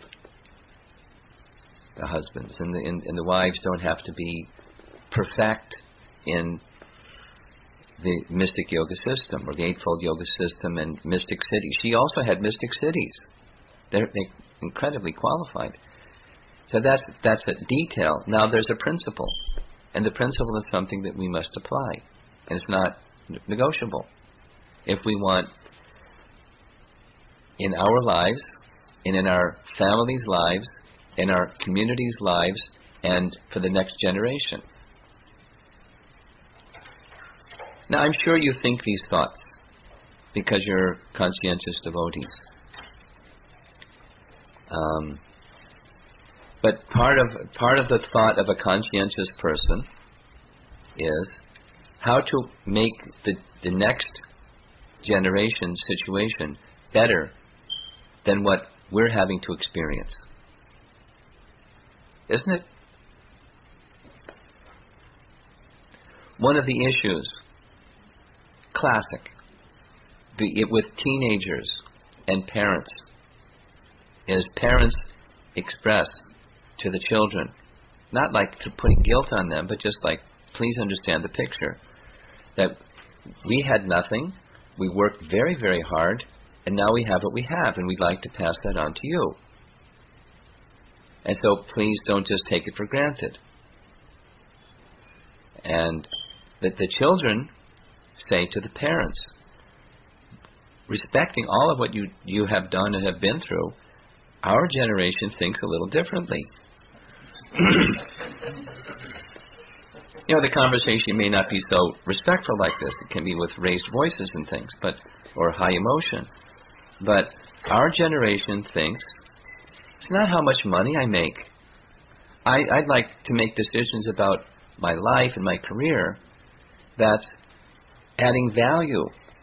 The husbands and the and, and the wives don't have to be perfect in the mystic yoga system or the eightfold yoga system and mystic cities. She also had mystic cities. They're, they're incredibly qualified. So that's that's a detail. Now there's a principle, and the principle is something that we must apply, and it's not n- negotiable. If we want in our lives, and in our families' lives, in our communities' lives, and for the next generation. Now, I'm sure you think these thoughts because you're conscientious devotees. Um, but part of part of the thought of a conscientious person is how to make the, the next generation situation better than what we're having to experience. Isn't it? One of the issues, classic, be it with teenagers and parents, is parents express to the children, not like to putting guilt on them, but just like, please understand the picture, that we had nothing, we worked very, very hard, and now we have what we have, and we'd like to pass that on to you. And so please don't just take it for granted. And that the children say to the parents, respecting all of what you, you have done and have been through, our generation thinks a little differently. You know, the conversation may not be so respectful like this. It can be with raised voices and things, but or high emotion. But our generation thinks, it's not how much money I make. I, I'd like to make decisions about my life and my career that's adding value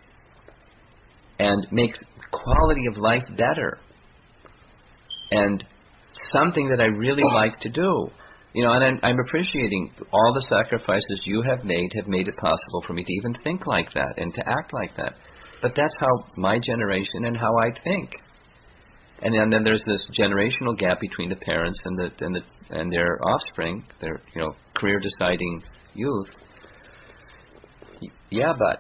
and makes quality of life better and something that I really like to do. You know, and I'm, I'm appreciating all the sacrifices you have made have made it possible for me to even think like that and to act like that. But that's how my generation and how I think. And, and then there's this generational gap between the parents and the and the and their offspring, their you know career deciding youth. Y- yeah, but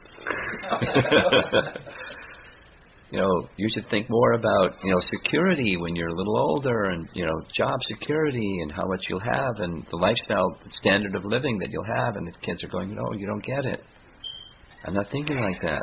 you know you should think more about you know security when you're a little older, and you know job security and how much you'll have, and the lifestyle the standard of living that you'll have. And the kids are going, no, you don't get it. I'm not thinking like that.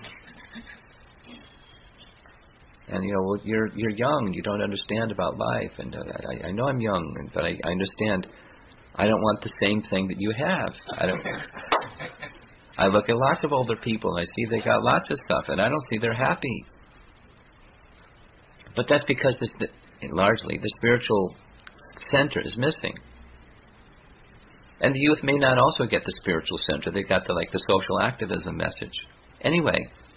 And you know, well, you're you're young. You don't understand about life, and uh, I, I know I'm young, and, but I, I understand. I don't want the same thing that you have. I don't. I look at lots of older people, and I see they got lots of stuff, and I don't see they're happy. But that's because this, the, largely the spiritual center is missing, and the youth may not also get the spiritual center. They got the like the social activism message. Anyway.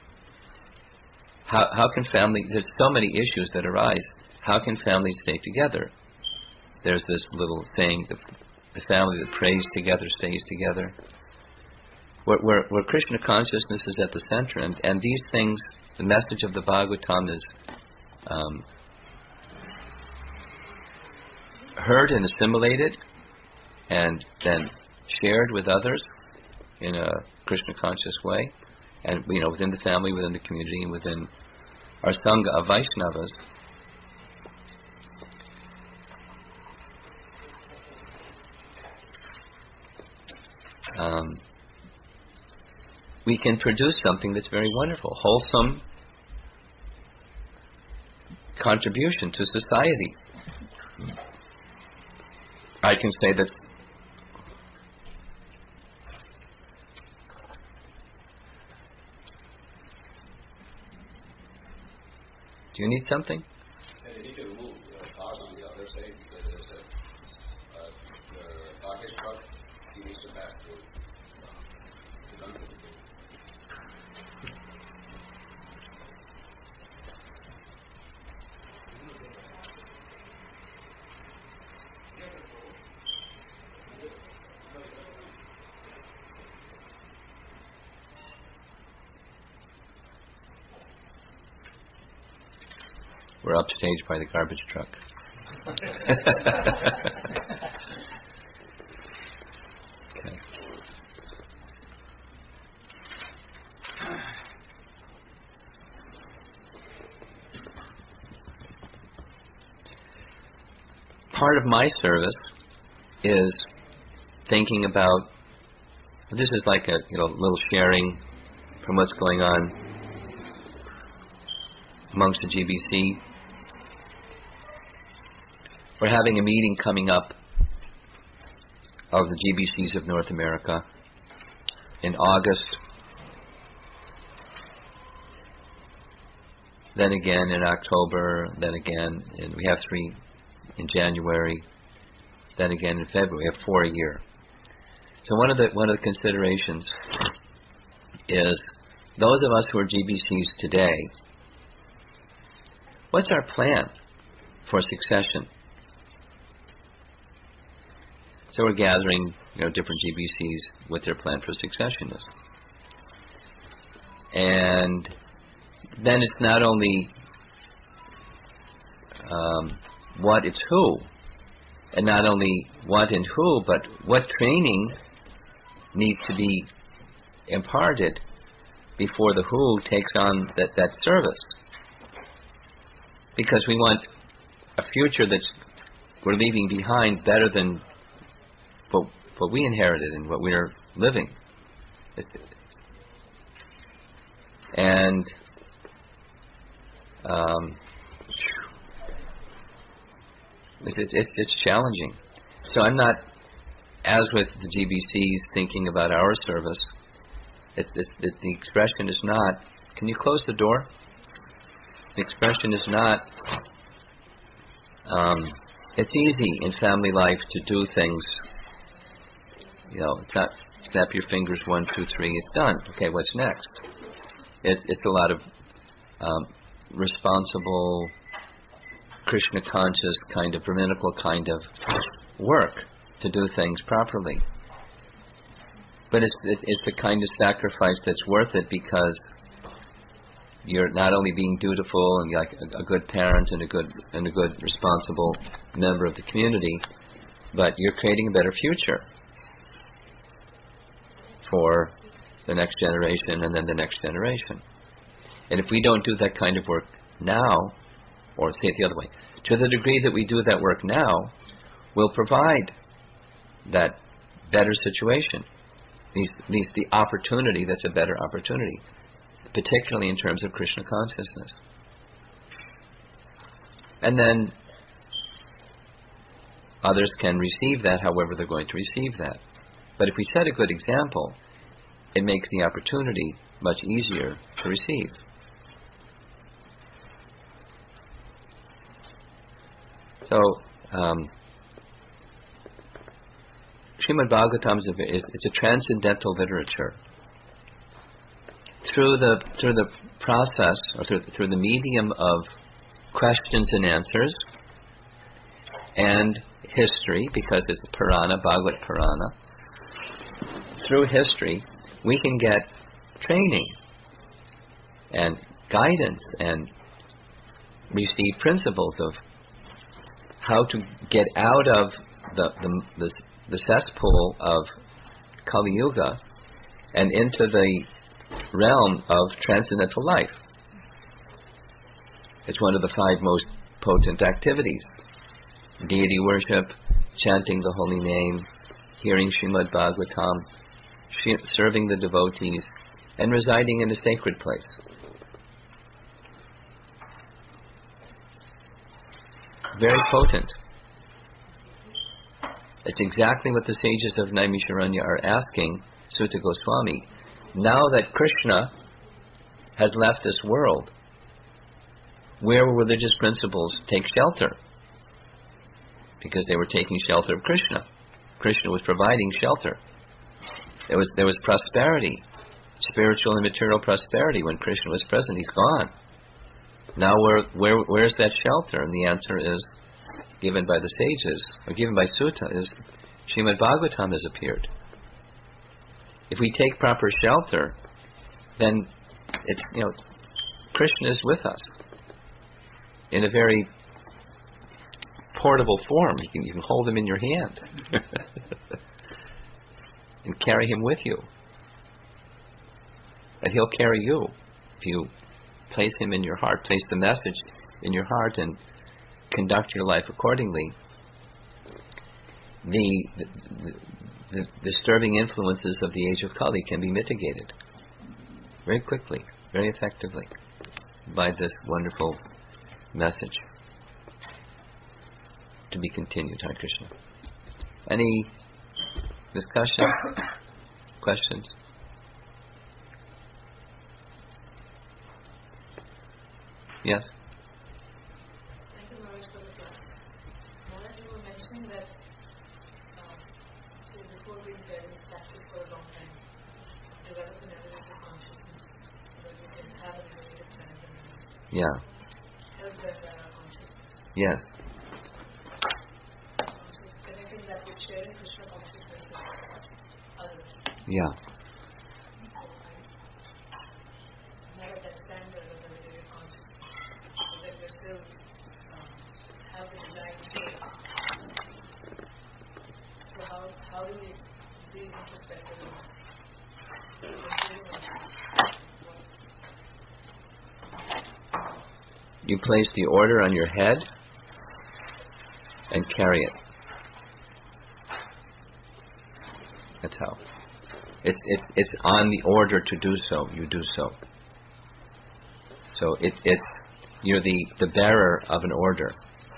How how can family, there's so many issues that arise. How can families stay together? There's this little saying, the, the family that prays together stays together. Where, where, where Krishna consciousness is at the center, and, and these things, the message of the Bhagavatam is um, heard and assimilated, and then shared with others in a Krishna conscious way. And, you know, within the family, within the community, and within our Sangha of Vaishnavas. Um, we can produce something that's very wonderful, wholesome contribution to society. I can say that do you need something? And he can remove uh, cars on the other side because there's a uh, the package truck We're upstaged by the garbage truck. Okay. Part of my service is thinking about, this is like a you know little sharing from what's going on amongst the G B C. We're having a meeting coming up of the G B Cs of North America in August, then again in October, then again, in, we have three in January, then again in February. We have four a year. So one of the one of the considerations is those of us who are G B Cs today, what's our plan for succession? So we're gathering, you know, different G B Cs what their plan for succession is. And then it's not only um, what, it's who. And not only what and who, but what training needs to be imparted before the who takes on that, that service. Because we want a future that's we're leaving behind better than what, what we inherited and what we're living. And um, it's, it's, it's challenging. So I'm not, as with the G B Cs, thinking about our service. It, it, it, the expression is not, can you close the door? The expression is not, um, it's easy in family life to do things. You know, it's not snap your fingers, one, two, three, it's done. Okay, what's next? It's, it's a lot of um, responsible, Krishna conscious kind of Brahminical kind of work to do things properly. But it's it, it's the kind of sacrifice that's worth it, because you're not only being dutiful and like a, a good parent and a good and a good responsible member of the community, but you're creating a better future for the next generation and then the next generation. And if we don't do that kind of work now, or say it the other way, to the degree that we do that work now, we'll provide that better situation, at least, at least the opportunity that's a better opportunity, particularly in terms of Krishna consciousness. And then others can receive that however they're going to receive that. But if we set a good example, it makes the opportunity much easier to receive. So, um, Srimad Bhagavatam is, a, is it's a transcendental literature. Through the through the process, or through, through the medium of questions and answers, and history, because it's Purana, Bhagavad Purana, through history, we can get training and guidance and receive principles of how to get out of the the, the, the cesspool of Kali Yuga and into the realm of transcendental life. It's one of the five most potent activities: deity worship, chanting the holy name, hearing Srimad Bhagavatam, serving the devotees, and residing in a sacred place. Very potent. It's exactly what the sages of Naimisharanya are asking Suta Goswami. Now that Krishna has left this world, where will religious principles take shelter? Because they were taking shelter of Krishna. Krishna was providing shelter. There was there was prosperity, spiritual and material prosperity. When Krishna was present, he's gone. Now where where where's that shelter? And the answer is given by the sages, or given by Sutta, is Srimad Bhagavatam has appeared. If we take proper shelter, then it's, you know, Krishna is with us in a very portable form. You can you can hold him in your hand and carry him with you, and he'll carry you if you place him in your heart, place the message in your heart, and conduct your life accordingly. The, the, the disturbing influences of the age of Kali can be mitigated very quickly, very effectively, by this wonderful message. To be continued, Hare Krishna. Any discussion? Questions? Yes? Thank you, Maharaj, for the class. Maharaj, you were mentioning that um, so before being parents, practice for a long time, develop an element of consciousness so that we can have a related kind of memory. Yeah. Help them by our consciousness. Yes. Um, so connecting that with sharing Krishna consciousness with others. Yeah. So I never that standard of the related consciousness. So that we're still um, have the design shape. So how how do we be introspective and improve on that? You place the order on your head and carry it. That's how. It's it's it's on the order to do so. You do so. So it, it's you're the, the bearer of an order.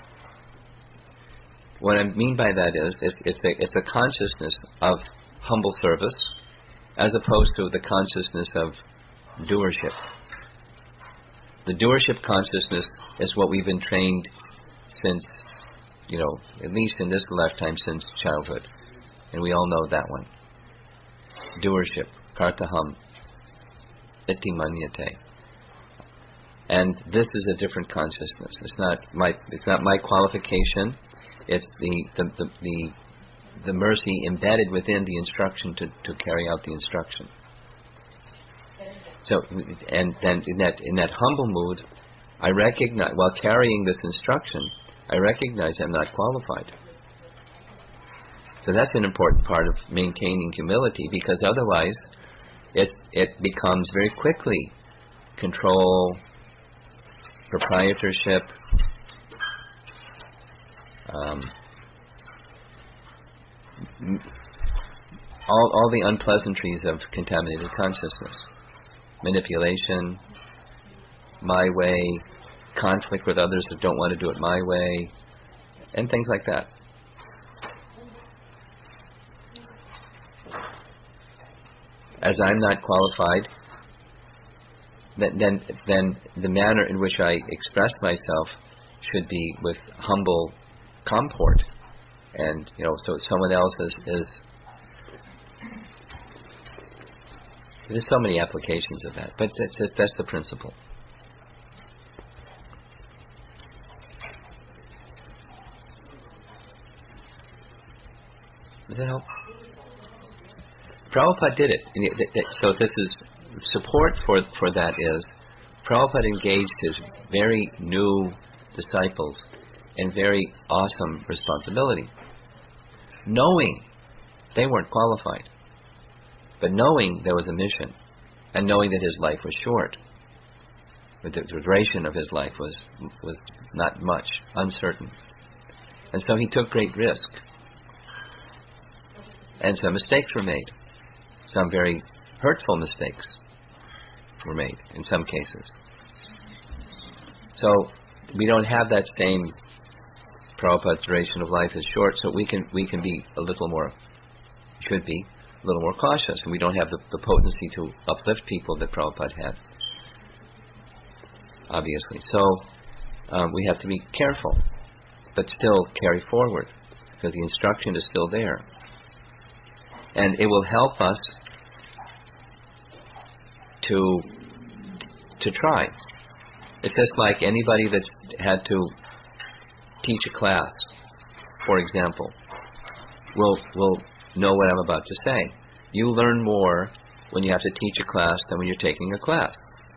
What I mean by that is it's it's the, it's the consciousness of humble service as opposed to the consciousness of doership. The doership consciousness is what we've been trained since, you know, at least in this lifetime, since childhood. And we all know that one. Doership, kartaham, iti manyate. And this is a different consciousness. It's not my it's not my qualification. It's the the, the, the, the mercy embedded within the instruction to, to carry out the instruction. So, and then in that in that humble mood, I recognize, while carrying this instruction, I recognize I'm not qualified. So that's an important part of maintaining humility, because otherwise, it it becomes very quickly control, proprietorship, um, all all the unpleasantries of contaminated consciousness. Manipulation, my way, conflict with others that don't want to do it my way, and things like that. As I'm not qualified, then, then then the manner in which I express myself should be with humble comport, and you know, so someone else is. is There's so many applications of that, but that's, that's, that's the principle. Does that help? Prabhupada did it. And it, it. So this is support for for that is Prabhupada engaged his very new disciples in very awesome responsibility, knowing they weren't qualified. But knowing there was a mission, and knowing that his life was short, the duration of his life was was not much, uncertain, and so he took great risk. And some mistakes were made, some very hurtful mistakes were made in some cases. So we don't have that same Prabhupada's duration of life is short, so we can we can be a little more, should be. A little more cautious, and we don't have the, the potency to uplift people that Prabhupada had, obviously. So um, we have to be careful, but still carry forward, because the instruction is still there. And it will help us to to try. It's just like anybody that's had to teach a class, for example, will will know what I'm about to say. You learn more when you have to teach a class than when you're taking a class.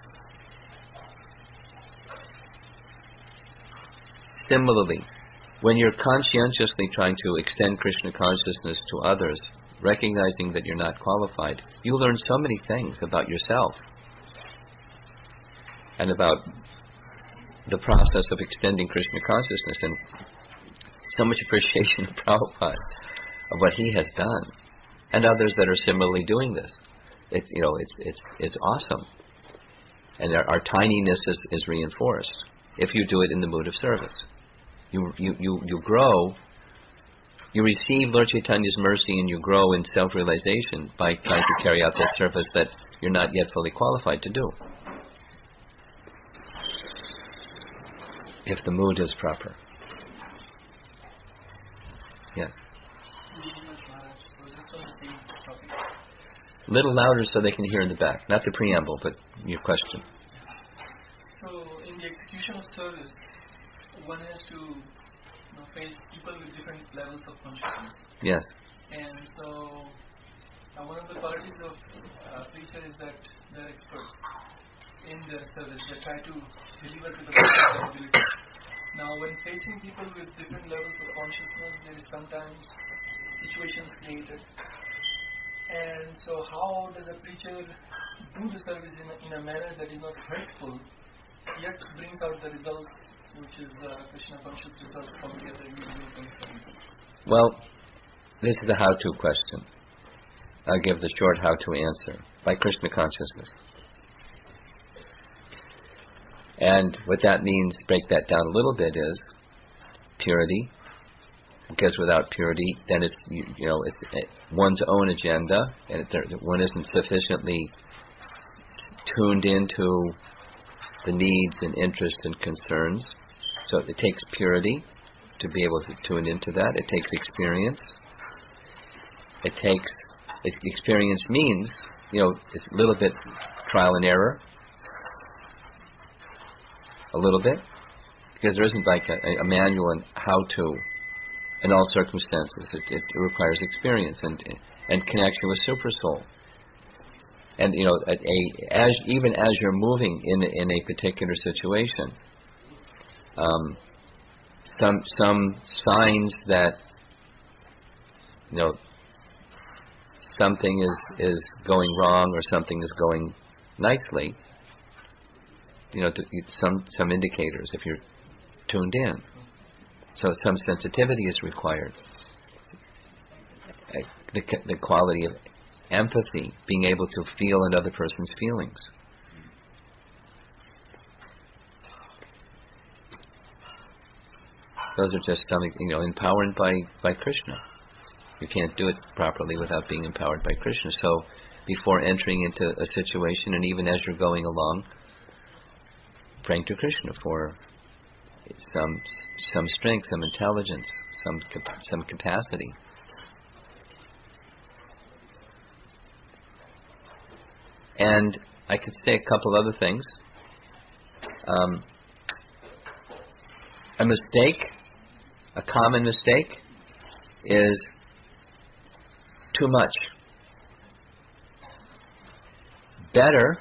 Similarly, when you're conscientiously trying to extend Krishna consciousness to others, recognizing that you're not qualified, you learn so many things about yourself and about the process of extending Krishna consciousness, and so much appreciation of Prabhupada, of what he has done, and others that are similarly doing this. It's, you know, it's it's it's awesome, and our, our tininess is, is reinforced if you do it in the mood of service. You you you you grow. You receive Lord Chaitanya's mercy, and you grow in self-realization by trying to carry out that service that you're not yet fully qualified to do, if the mood is proper. Yes. A little louder so they can hear in the back. Not the preamble, but your question. So, in the execution of service, one has to, you know, face people with different levels of consciousness. Yes. And so, uh, one of the qualities of uh, preacher is that they're experts in their service. They try to deliver to the best of their ability. Now, when facing people with different levels of consciousness, there is sometimes situations created. And so how does a preacher do the service in a, in a manner that is not hurtful, yet brings out the results, which is uh, Krishna conscious results from the other individual concern? Well, this is a how-to question. I'll give the short how-to answer. By Krishna consciousness. And what that means, break that down a little bit, is purity. Because without purity, then it's, you, you know, it's it, one's own agenda, and it, there, one isn't sufficiently tuned into the needs and interests and concerns. So it takes purity to be able to tune into that. It takes experience. It takes it, experience means, you know, it's a little bit trial and error. A little bit, because there isn't like a, a manual on how to, in all circumstances. It, it requires experience and and connection with Super Soul. And you know, at a as even as you're moving in in a particular situation, um, some some signs that you know something is is going wrong or something is going nicely. You know, to, some some indicators if you're tuned in. So some sensitivity is required. Uh, the the quality of empathy, being able to feel another person's feelings. Those are just some, you know, empowered by by Krishna. You can't do it properly without being empowered by Krishna. So before entering into a situation, and even as you're going along, praying to Krishna for some some strength, some intelligence, some some capacity. And I could say a couple other things. Um, a mistake, a common mistake, is too much. Better,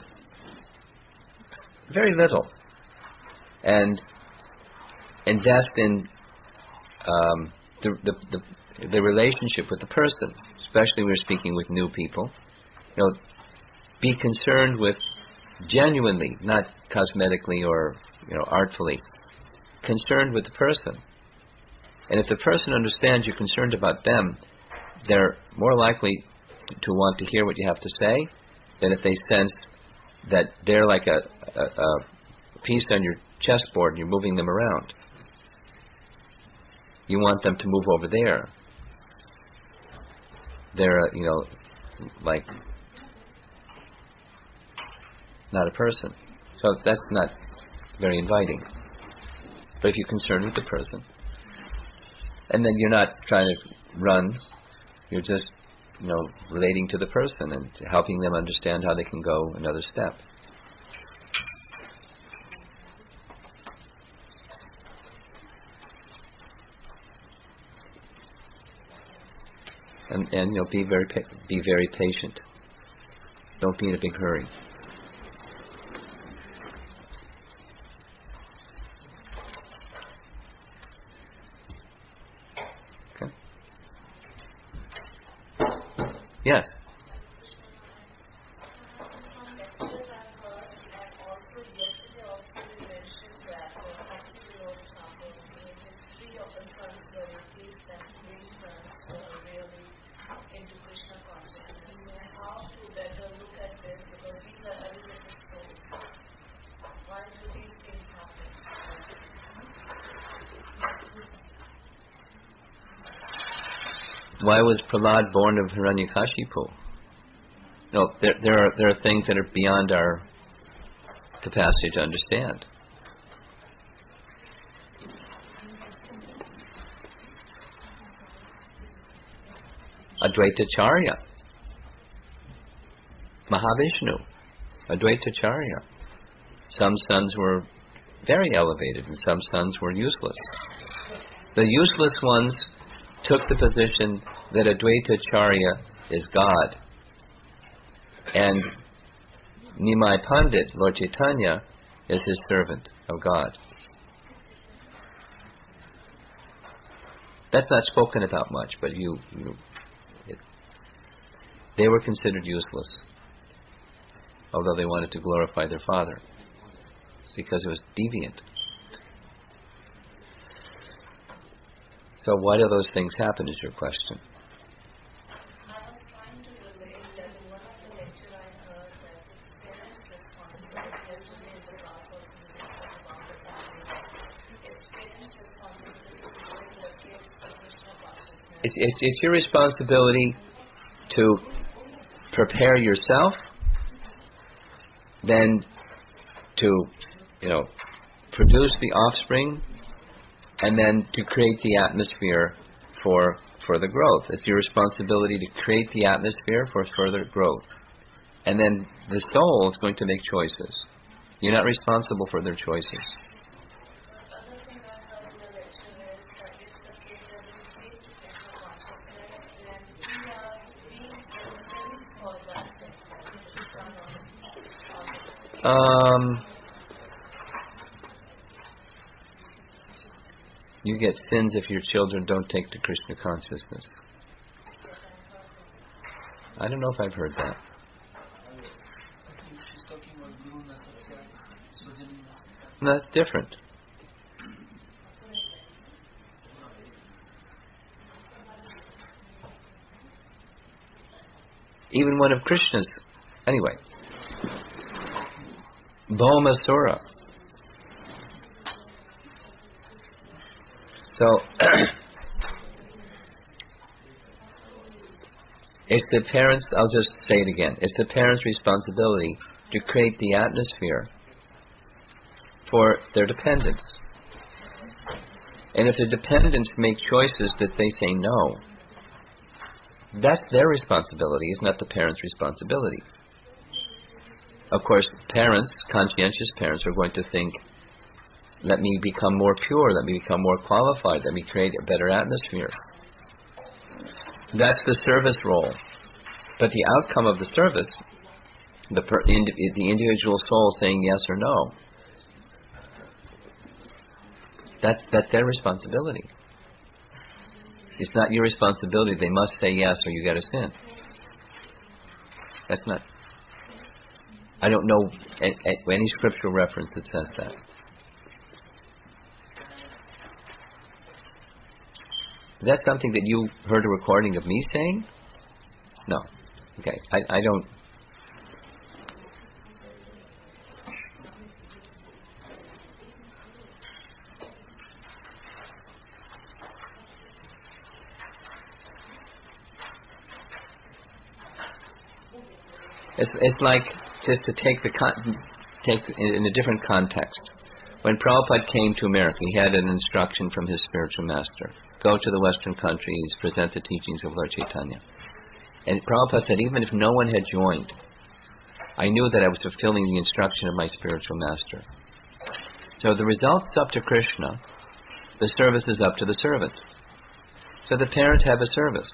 very little. And invest in um, the, the the the relationship with the person, especially when we're speaking with new people. You know, be concerned with genuinely, not cosmetically or you know artfully, concerned with the person. And if the person understands you're concerned about them, they're more likely to, to want to hear what you have to say than if they sense that they're like a, a, a piece on your chessboard and you're moving them around. You want them to move over there. They're, uh, you know, like not a person. So that's not very inviting. But if you're concerned with the person, and then you're not trying to run, you're just you know, relating to the person and helping them understand how they can go another step. And, and you know, be very pa- be very patient. Don't be in a big hurry. Okay. Yes. Why was Prahlad born of Hiranyakashipu? No, there, there are there are things that are beyond our capacity to understand. Advaitacharya, Mahavishnu, Advaitacharya. Some sons were very elevated, and some sons were useless. The useless ones took the position that Advaitacharya is God. And Nimai Pandit, Lord Chaitanya, is his servant of God. That's not spoken about much, but you, you it, they were considered useless, although they wanted to glorify their father, because it was deviant. So why do those things happen is your question. I was trying to relate that in one of the lectures I heard that parents' responsibility, yesterday in the class was about the family, it's parents' responsibility to bring the kids to Krishna consciousness. It, it, it's your responsibility to prepare yourself, then to, you know, produce the offspring, and then to create the atmosphere for further growth. It's your responsibility to create the atmosphere for further growth. And then the soul is going to make choices. You're not responsible for their choices. The other thing I heard in the lecture is that if the kid doesn't take to Krishna consciousness, then we are being influenced for that thing. Um, you get sins if your children don't take to Krishna consciousness. I don't know if I've heard that. I think she's talking about Guru Nasatya, Sujani Nasatya. No, that's different. Even one of Krishna's, anyway. Bhaumasura. So, it's the parents', I'll just say it again, it's the parents' responsibility to create the atmosphere for their dependents. And if the dependents make choices that they say no, that's their responsibility, it's not the parents' responsibility. Of course, parents, conscientious parents, are going to think, let me become more pure, let me become more qualified, let me create a better atmosphere. That's the service role. But the outcome of the service, the, per, indi- the individual soul saying yes or no, that's, that's their responsibility. It's not your responsibility. They must say yes or you got to sin. That's not... I don't know a, a, any scriptural reference that says that. Is that something that you heard a recording of me saying? No. Okay. I, I don't... It's, it's like, just to take the con- take in, in a different context. When Prabhupada came to America, he had an instruction from his spiritual master. Go to the Western countries, present the teachings of Lord Chaitanya. And Prabhupada said, even if no one had joined, I knew that I was fulfilling the instruction of my spiritual master. So the result's up to Krishna, the service is up to the servant. So the parents have a service.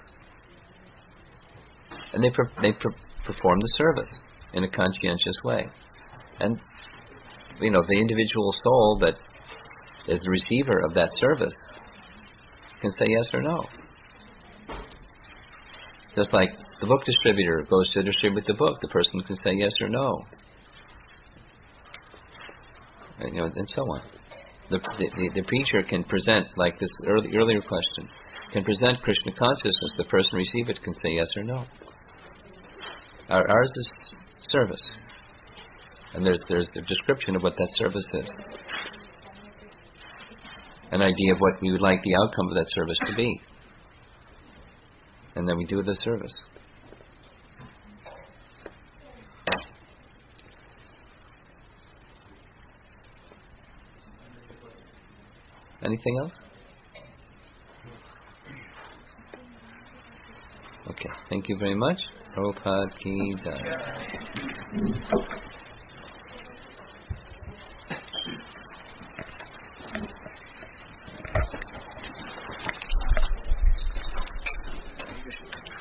And they per- they per- perform the service in a conscientious way. And, you know, the individual soul that is the receiver of that service can say yes or no. Just like the book distributor goes to distribute the book, the person can say yes or no. And, you know, and so on. The, the, the preacher can present, like this early, earlier question, can present Krishna consciousness. The person receive it can say yes or no. Our, ours is service. And there's, there's a description of what that service is. An idea of what we would like the outcome of that service to be. And then we do the service. Anything else? Okay, thank you very much. Prabhupada ki jai.